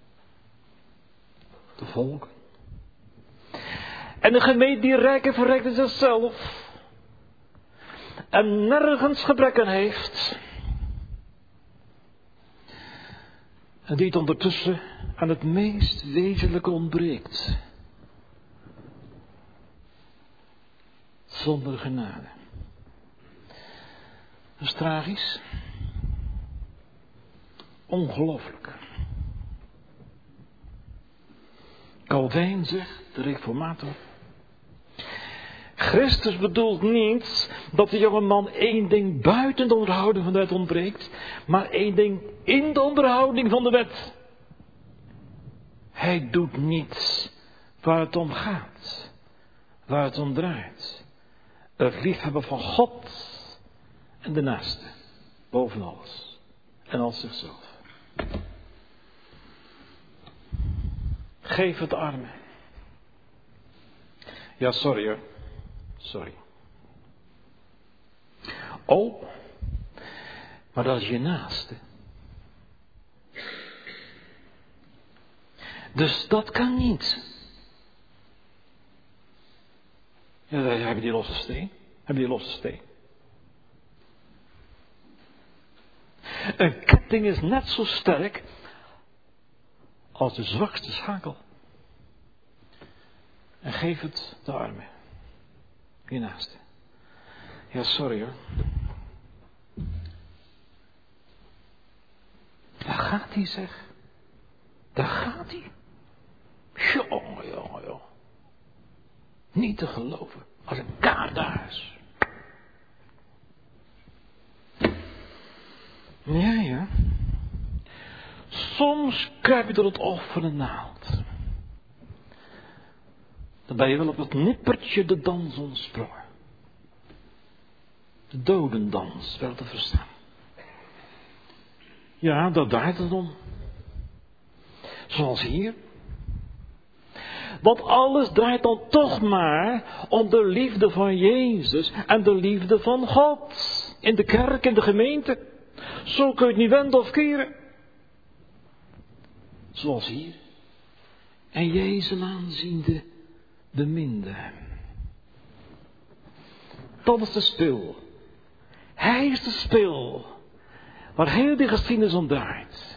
De volken. En de gemeente die rijk en verrijkt in zichzelf en nergens gebrek aan heeft. En die het ondertussen aan het meest wezenlijke ontbreekt. Zonder genade. Dat is tragisch. Ongelooflijk. Calvijn zegt, de reformator. Christus bedoelt niet dat de jonge man één ding buiten de onderhouding van de wet ontbreekt, maar één ding in de onderhouding van de wet. Hij doet niets waar het om gaat, waar het om draait. Het liefhebben van God en de naaste, boven alles en als zichzelf. Geef het armen. Ja, sorry hoor. Sorry. Oh, maar dat is je naaste. Dus dat kan niet. Ja, heb je die losse steen? Heb je die losse steen? Een ketting is net zo sterk als de zwakste schakel. En geef het de armen. Je naaste. Ja, sorry hoor. gaat hij, zeg. Daar gaat hij. Jongen. Niet te geloven. Als een kaarthuis. Ja. Soms kruip je door het oog van een naald. Dan ben je wel op het nippertje de dans ontsprongen. De dodendans, wel te verstaan. Ja, daar draait het om. Zoals hier. Want alles draait dan toch maar om de liefde van Jezus en de liefde van God. In de kerk, in de gemeente. Zo kun je het niet wenden of keren. Zoals hier. En Jezus aanziende beminde hem. Dat is de spil. Hij is de spil. Waar heel die geschiedenis om draait.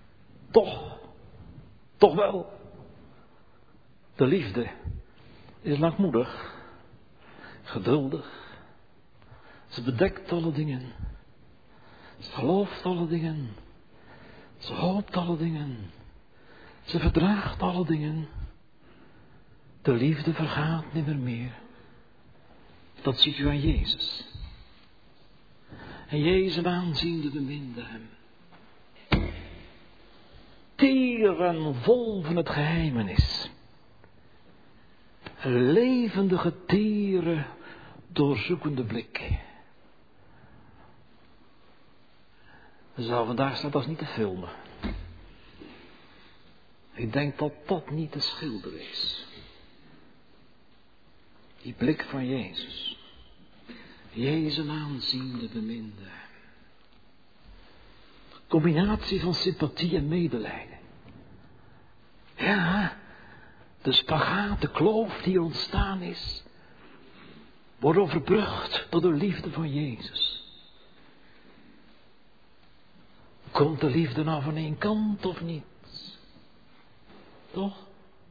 Toch wel. De liefde is langmoedig, geduldig. Ze bedekt alle dingen. Ze gelooft alle dingen. Ze hoopt alle dingen. Ze verdraagt alle dingen. De liefde vergaat nimmer meer. Dat ziet u aan Jezus. En Jezus aanziende beminde hem. Teer en vol van het geheimenis. Een levendige, tere, doorzoekende blik. We zouden vandaag staat als niet te filmen. Ik denk dat dat niet te schilderen is. Die blik van Jezus. Jezus aanziende beminde. Combinatie van sympathie en medelijden. Ja, de spagaat, de kloof die ontstaan is, wordt overbrugd door de liefde van Jezus. Komt de liefde nou van één kant of niet? Toch?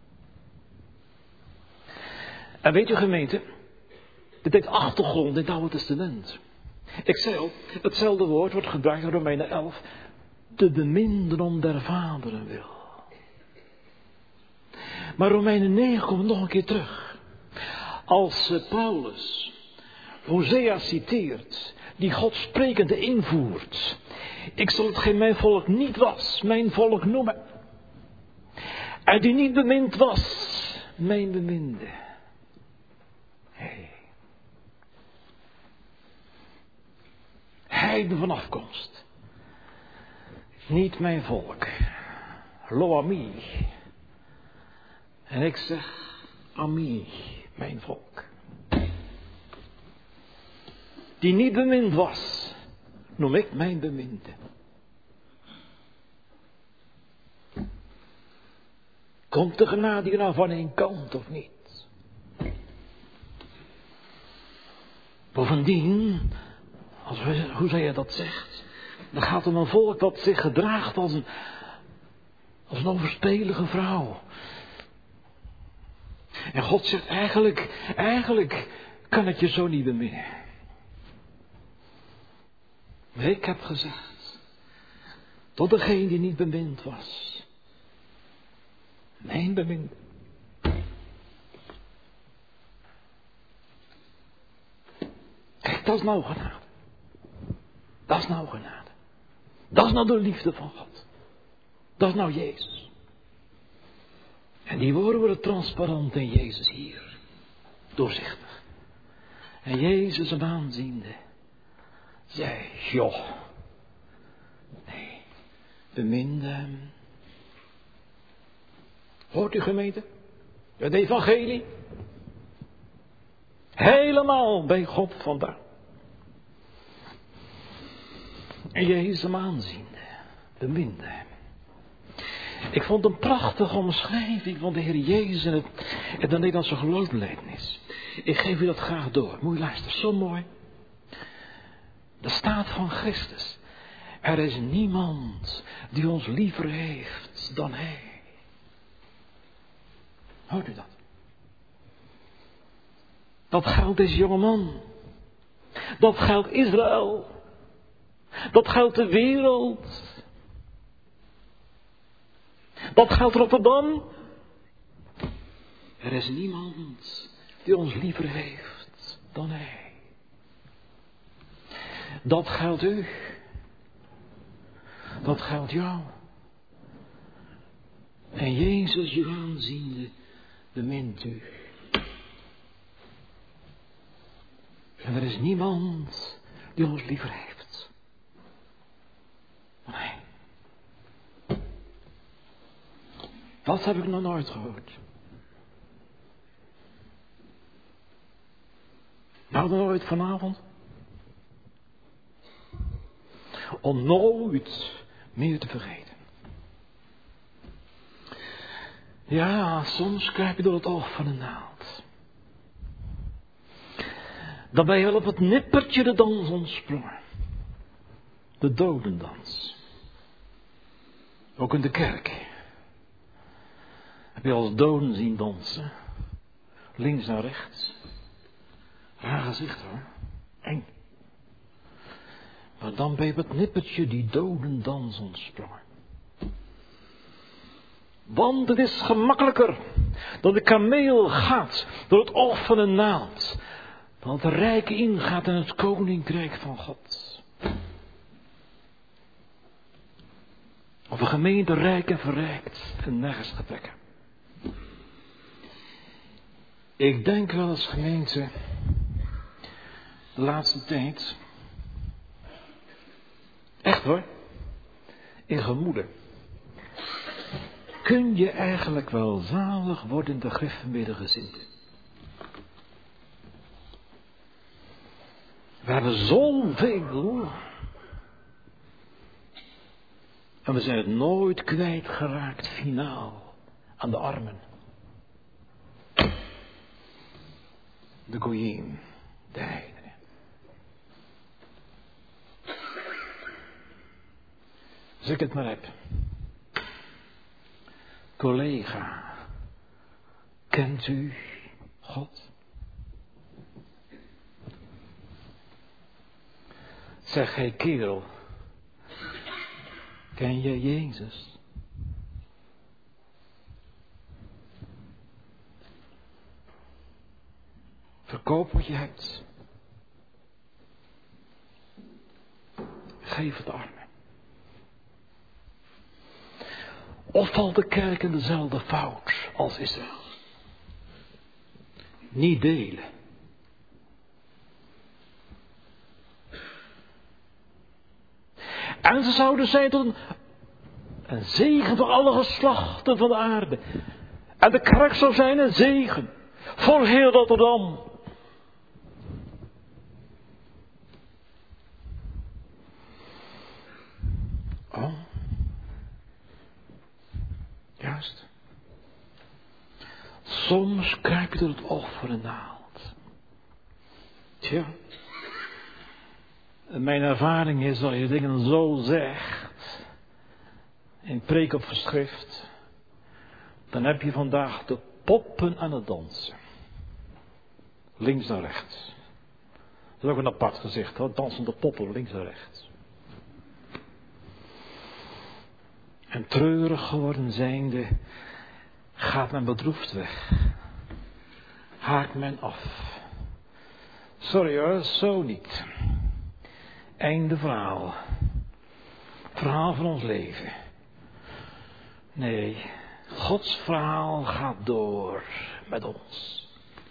En weet u gemeente, dit heeft achtergrond in het Oude Testament. Ik zei al, hetzelfde woord wordt gebruikt in Romeinen 11. De beminde der vaderen wil. Maar Romeinen 9 komt nog een keer terug. Als Paulus Hosea citeert, die God sprekende invoert. Ik zal hetgeen mijn volk niet was, mijn volk noemen. En die niet bemind was, mijn beminde. Heiden van afkomst. Niet mijn volk. Lo ami. En ik zeg ami, mijn volk. Die niet bemind was, noem ik mijn beminde. Komt de genade hier nou van één kant of niet? Bovendien, hoe zou je dat zegt, dan gaat het om een volk dat zich gedraagt als een overspelige vrouw. En God zegt eigenlijk kan het je zo niet beminnen. Maar ik heb gezegd, tot degene die niet bemind was. Mijn beminde. Kijk, dat is nou genade. Dat is nou genade. Dat is nou de liefde van God. Dat is nou Jezus. En die woorden worden transparant in Jezus hier. Doorzichtig. En Jezus hem aanziende. Zei, joh. Nee. Beminde hem. Hoort u gemeente? Het evangelie. Helemaal bij God vandaan. En Jezus hem aanziende. Beminde hem. Ik vond een prachtige omschrijving van de Heer Jezus in de Nederlandse geloofsbelijdenis. Ik geef u dat graag door. Moet je luisteren, zo mooi. De staat van Christus. Er is niemand die ons liever heeft dan Hij. Hoort u dat? Dat geldt deze jongeman. Dat geldt Israël. Dat geldt de wereld. Dat geldt Rotterdam. Er is niemand die ons liever heeft dan Hij. Dat geldt u. Dat geldt jou. En Jezus, u aanziende, bemint u. En er is niemand die ons liever heeft dan Hij. Dat heb ik nog nooit gehoord. Nou dan nooit vanavond. Om nooit meer te vergeten. Ja, soms kruip je door het oog van een naald. Dan ben je wel op het nippertje de dans ontsprongen. De dodendans. Ook in de kerk. Heb je als doden zien dansen? Links naar rechts. Raar gezicht hoor. Eng. Maar dan ben je op het nippertje die dodendans ontsprongen. Want het is gemakkelijker dat de kameel gaat door het oog van een naald, dan dat de rijke ingaat in het koninkrijk van God. Of een gemeente rijk en verrijkt en nergens getrekken. Ik denk wel als gemeente de laatste tijd, echt hoor, in gemoede. Kun je eigenlijk wel zalig worden in de Griffenmiddelgezinden? We hebben zoveel. En we zijn het nooit kwijtgeraakt finaal aan de armen. De goyim, de heidenen. Als ik het maar heb. Collega, kent u God? Zeg, hé kerel, ken je Jezus? Verkoop wat je hebt. Geef het armen. Of valt de kerk in dezelfde fout als Israël? Niet delen. En ze zouden zijn tot een zegen voor alle geslachten van de aarde. En de kerk zou zijn een zegen voor heel Rotterdam. Oh. Juist. Soms kruip je door het oog voor een naald. Tja. Mijn ervaring is dat je dingen zo zegt. In preek of geschrift. Dan heb je vandaag de poppen aan het dansen. Links naar rechts. Dat is ook een apart gezicht hoor. Dansende poppen links naar rechts. En treurig geworden zijnde, gaat men bedroefd weg. Haakt men af. Sorry hoor, zo niet. Einde verhaal. Verhaal van ons leven. Nee, Gods verhaal gaat door met ons.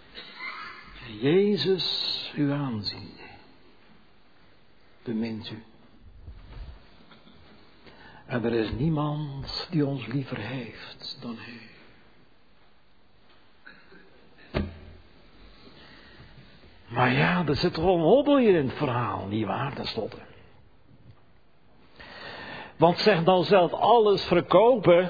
Jezus u aanziende, bemint u. En er is niemand die ons liever heeft dan Hij. Maar ja, er zit toch wel een hobbel hier in het verhaal, nietwaar, tenslotte. Want zeg dan zelf alles verkopen.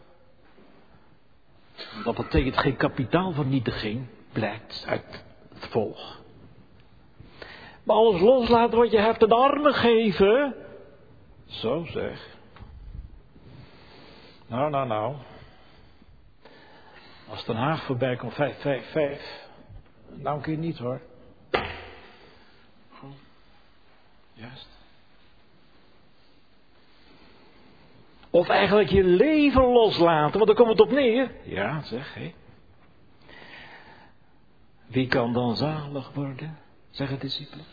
Dat betekent geen kapitaalvernietiging, blijkt uit het volg. Maar alles loslaten wat je hebt en de armen geven. Zo zeg. Nou. Als Den Haag voorbij komt 555. Nou een keer niet hoor. Juist. Of eigenlijk je leven loslaten, want daar komt het op neer. Ja, zeg, hé. Wie kan dan zalig worden, zeggen discipelen?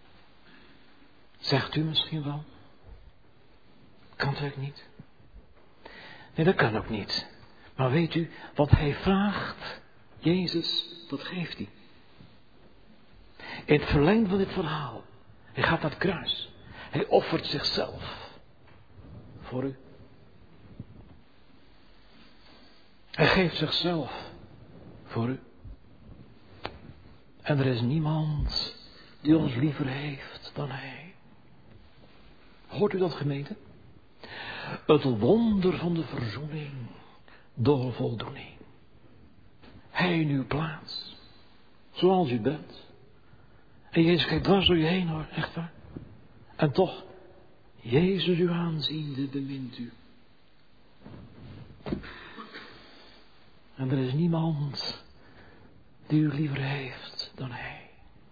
Zegt u misschien wel? Kan het ook niet? Nee, dat kan ook niet. Maar weet u, wat hij vraagt, Jezus, dat geeft hij. In het verlengde van dit verhaal. Hij gaat naar het kruis. Hij offert zichzelf. Voor u. Hij geeft zichzelf. Voor u. En er is niemand die ons liever heeft dan hij. Hoort u dat, gemeente? Het wonder van de verzoening door voldoening. Hij in uw plaats. Zoals u bent. En Jezus kijkt dwars door je heen, hoor, echt waar. En toch, Jezus u aanziende bemint u. En er is niemand die u liever heeft dan hij.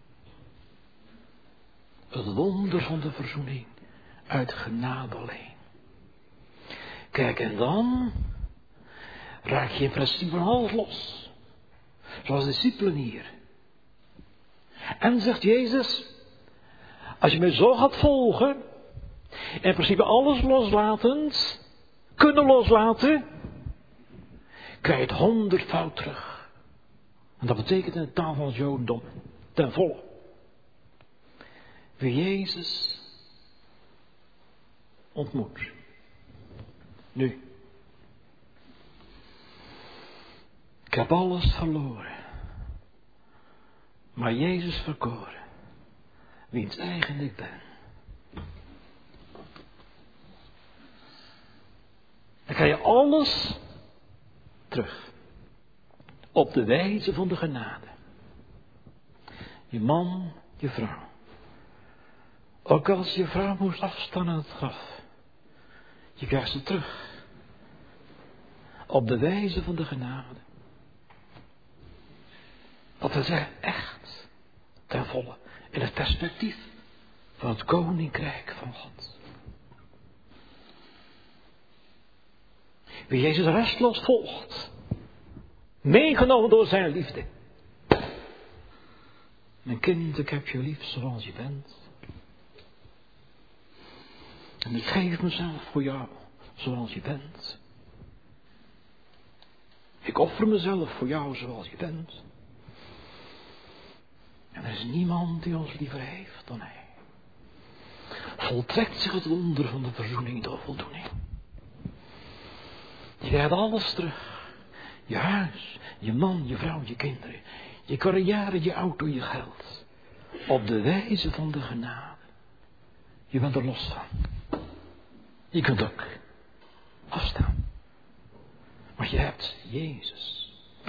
Het wonder van de verzoening uit genade alleen. Kijk, en dan raak je in principe van alles los. Zoals de discipelen hier. En zegt Jezus, als je mij zo gaat volgen, in principe alles loslatend, kunnen loslaten, krijg je het 100-fout terug. En dat betekent in de taal van het Jodendom, ten volle. Wie Jezus ontmoet. Nu. Ik heb alles verloren. Maar Jezus verkoren. Wiens eigen ik ben. Dan krijg je alles terug. Op de wijze van de genade. Je man, je vrouw. Ook als je vrouw moest afstaan aan het graf. Je krijgt ze terug. Op de wijze van de genade. Wat we zeggen, echt. Ten volle. In het perspectief van het koninkrijk van God. Wie Jezus restloos volgt. Meegenomen door zijn liefde. Mijn kind, ik heb je lief zoals je bent. En ik geef mezelf voor jou zoals je bent. Ik offer mezelf voor jou zoals je bent. En er is niemand die ons liever heeft dan hij. Voltrekt zich het wonder van de verzoening door voldoening. Je krijgt alles terug. Je huis, je man, je vrouw, je kinderen. Je carrière, je auto, je geld. Op de wijze van de genade. Je bent er los van. Je kunt ook afstaan. Maar je hebt Jezus.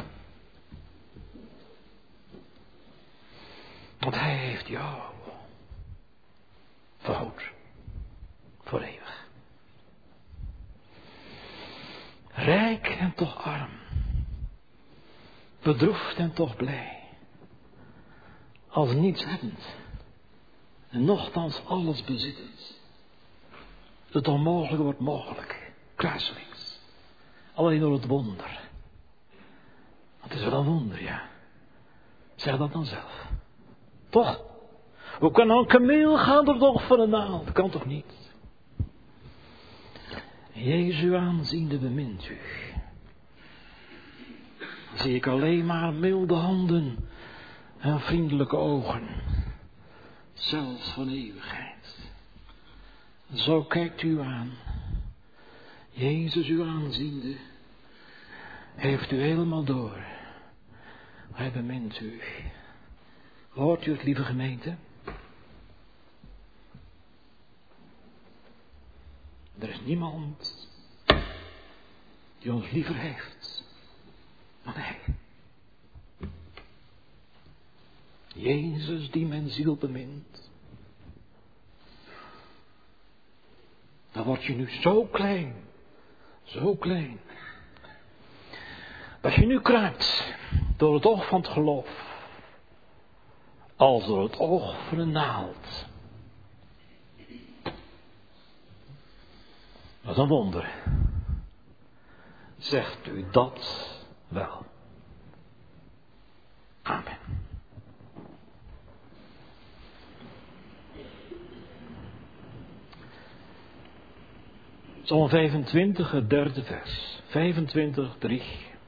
Want hij heeft jou verhoord. Voor eeuwig. Rijk en toch arm. Bedroefd en toch blij. Als nietshebbend. En nochtans alles bezittend. Het onmogelijke wordt mogelijk. Kruiselings. Alleen door het wonder. Het is wel een wonder, ja. Zeg dat dan zelf. Toch? Hoe kan nou een kameel gaan door het oog van een naald? Dat kan toch niet? Jezus aanziende bemint u. Dan zie ik alleen maar milde handen en vriendelijke ogen. Zelfs van eeuwigheid. Zo kijkt u aan. Jezus u aanziende, heeft u helemaal door. Hij bemint u. Hoort u het, lieve gemeente? Er is niemand die ons liever heeft dan hij. Jezus die mijn ziel bemint. Dan word je nu zo klein. Zo klein. Dat je nu kruipt door het oog van het geloof. Als door het oog van een naald. Wat een wonder. Zegt u dat wel? Amen. Psalm 25, het derde vers. 25, 3.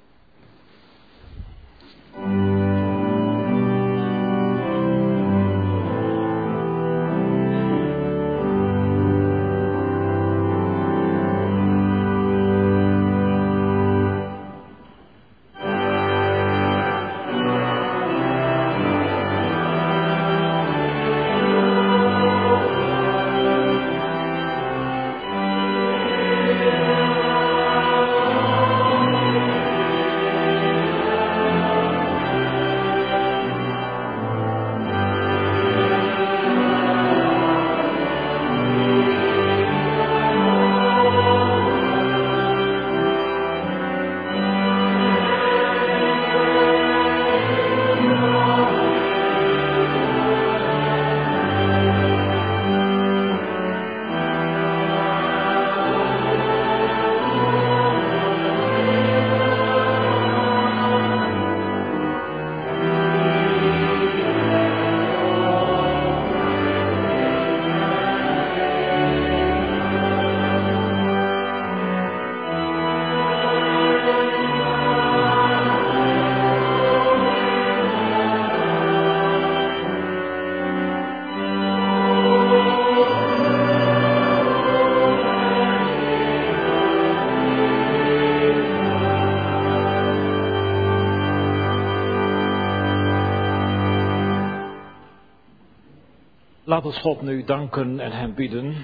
Laat ons God nu danken en hem bieden.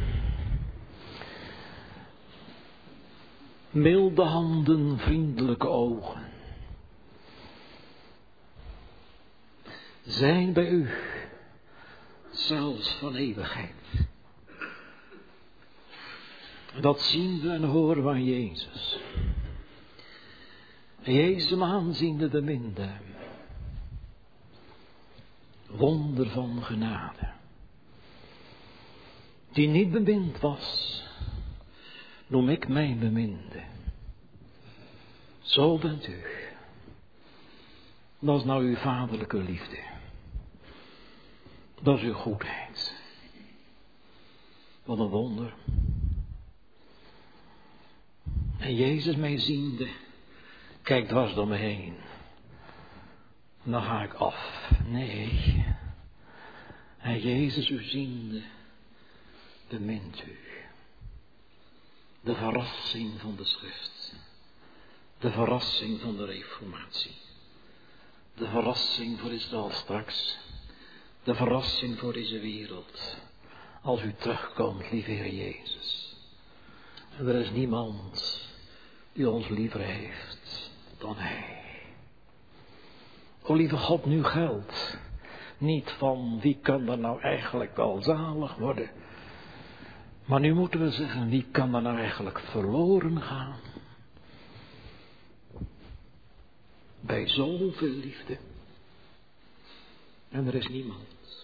Milde handen, vriendelijke ogen zijn bij u, zelfs van eeuwigheid. Dat zien we en horen we aan Jezus. En Jezus hem aanziende beminde hem. Wonder van genade. Die niet bemind was, noem ik mijn beminde. Zo bent u. Dat is nou uw vaderlijke liefde. Dat is uw goedheid. Wat een wonder. En Jezus mij ziende, kijkt dwars door me heen. Dan ga ik af. Nee. En Jezus u ziende, bemint u. De verrassing van de schrift. De verrassing van de reformatie. De verrassing voor Israël straks. De verrassing voor deze wereld. Als u terugkomt, lieve Heer Jezus. En er is niemand die ons liever heeft dan Hij. O lieve God, nu geldt niet van wie kan er nou eigenlijk wel zalig worden. Maar nu moeten we zeggen, wie kan er nou eigenlijk verloren gaan? Bij zoveel liefde. En er is niemand.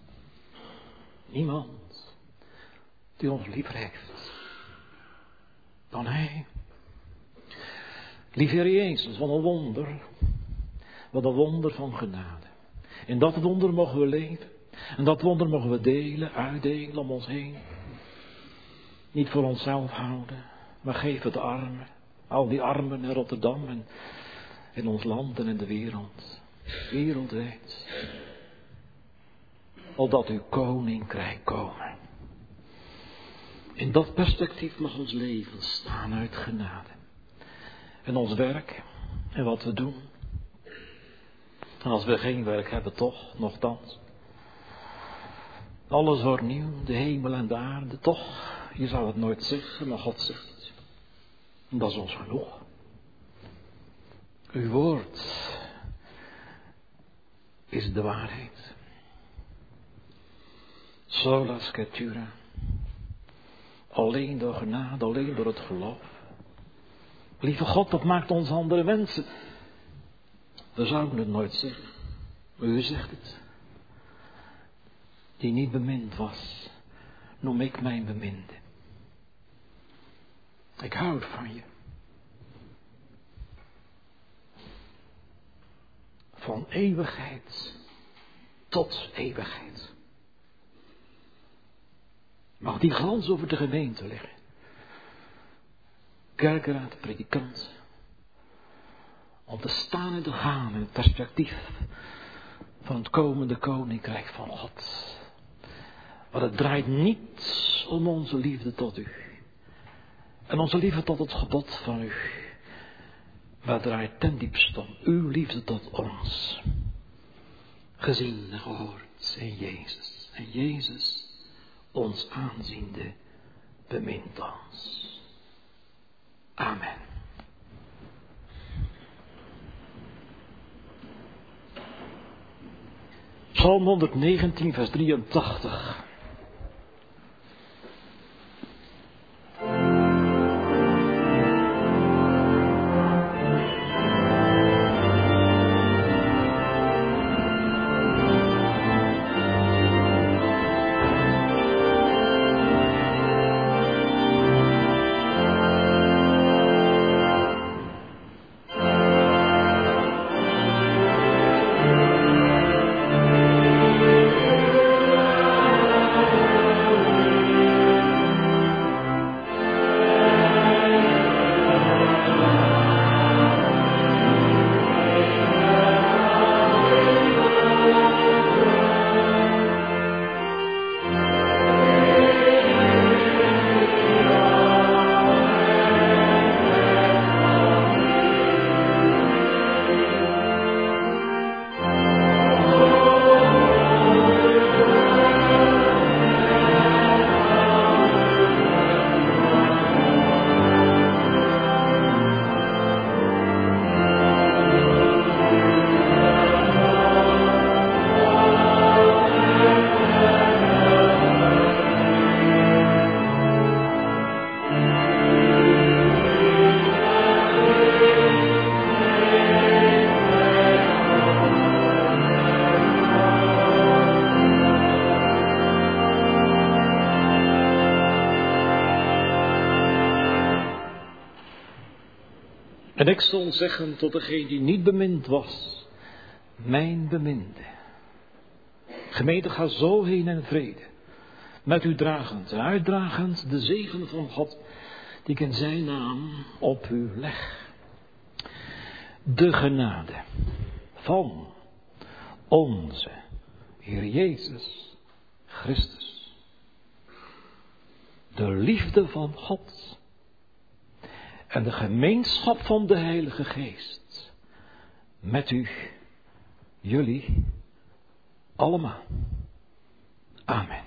Niemand die ons liever heeft dan Hij. Lieve Heer Jezus, wat een wonder. Wat een wonder van genade. In dat wonder mogen we leven. En dat wonder mogen we delen, uitdelen om ons heen. Niet voor onszelf houden, maar geef het de armen. Al die armen in Rotterdam en in ons land en in de wereld. Wereldwijd. Opdat uw koninkrijk komen. In dat perspectief mag ons leven staan uit genade. En ons werk en wat we doen. En als we geen werk hebben, toch, nochtans. Alles wordt nieuw, de hemel en de aarde, toch. Je zou het nooit zeggen, maar God zegt het. En dat is ons genoeg. Uw woord is de waarheid. Sola scriptura. Alleen door genade, alleen door het geloof. Lieve God, dat maakt ons andere mensen. We zouden het nooit zeggen, maar u zegt het. Die niet bemind was, noem ik mijn beminde. Ik hou van je. Van eeuwigheid tot eeuwigheid. Mag die glans over de gemeente liggen. Kerkeraad, predikant. Om te staan en te gaan in het perspectief van het komende koninkrijk van God. Maar het draait niet om onze liefde tot u. En onze liefde tot het gebod van u. Maar het draait ten diepste om uw liefde tot ons. Gezien en gehoord in Jezus. En Jezus, ons aanziende, bemint ons. Amen. Psalm 119, vers 83. En ik zal zeggen tot degene die niet bemind was, mijn beminde. Gemeente, ga zo heen in vrede, met u dragend en uitdragend de zegen van God, die ik in zijn naam op u leg. De genade van onze Heer Jezus Christus, de liefde van God en de gemeenschap van de Heilige Geest met u, jullie allemaal. Amen.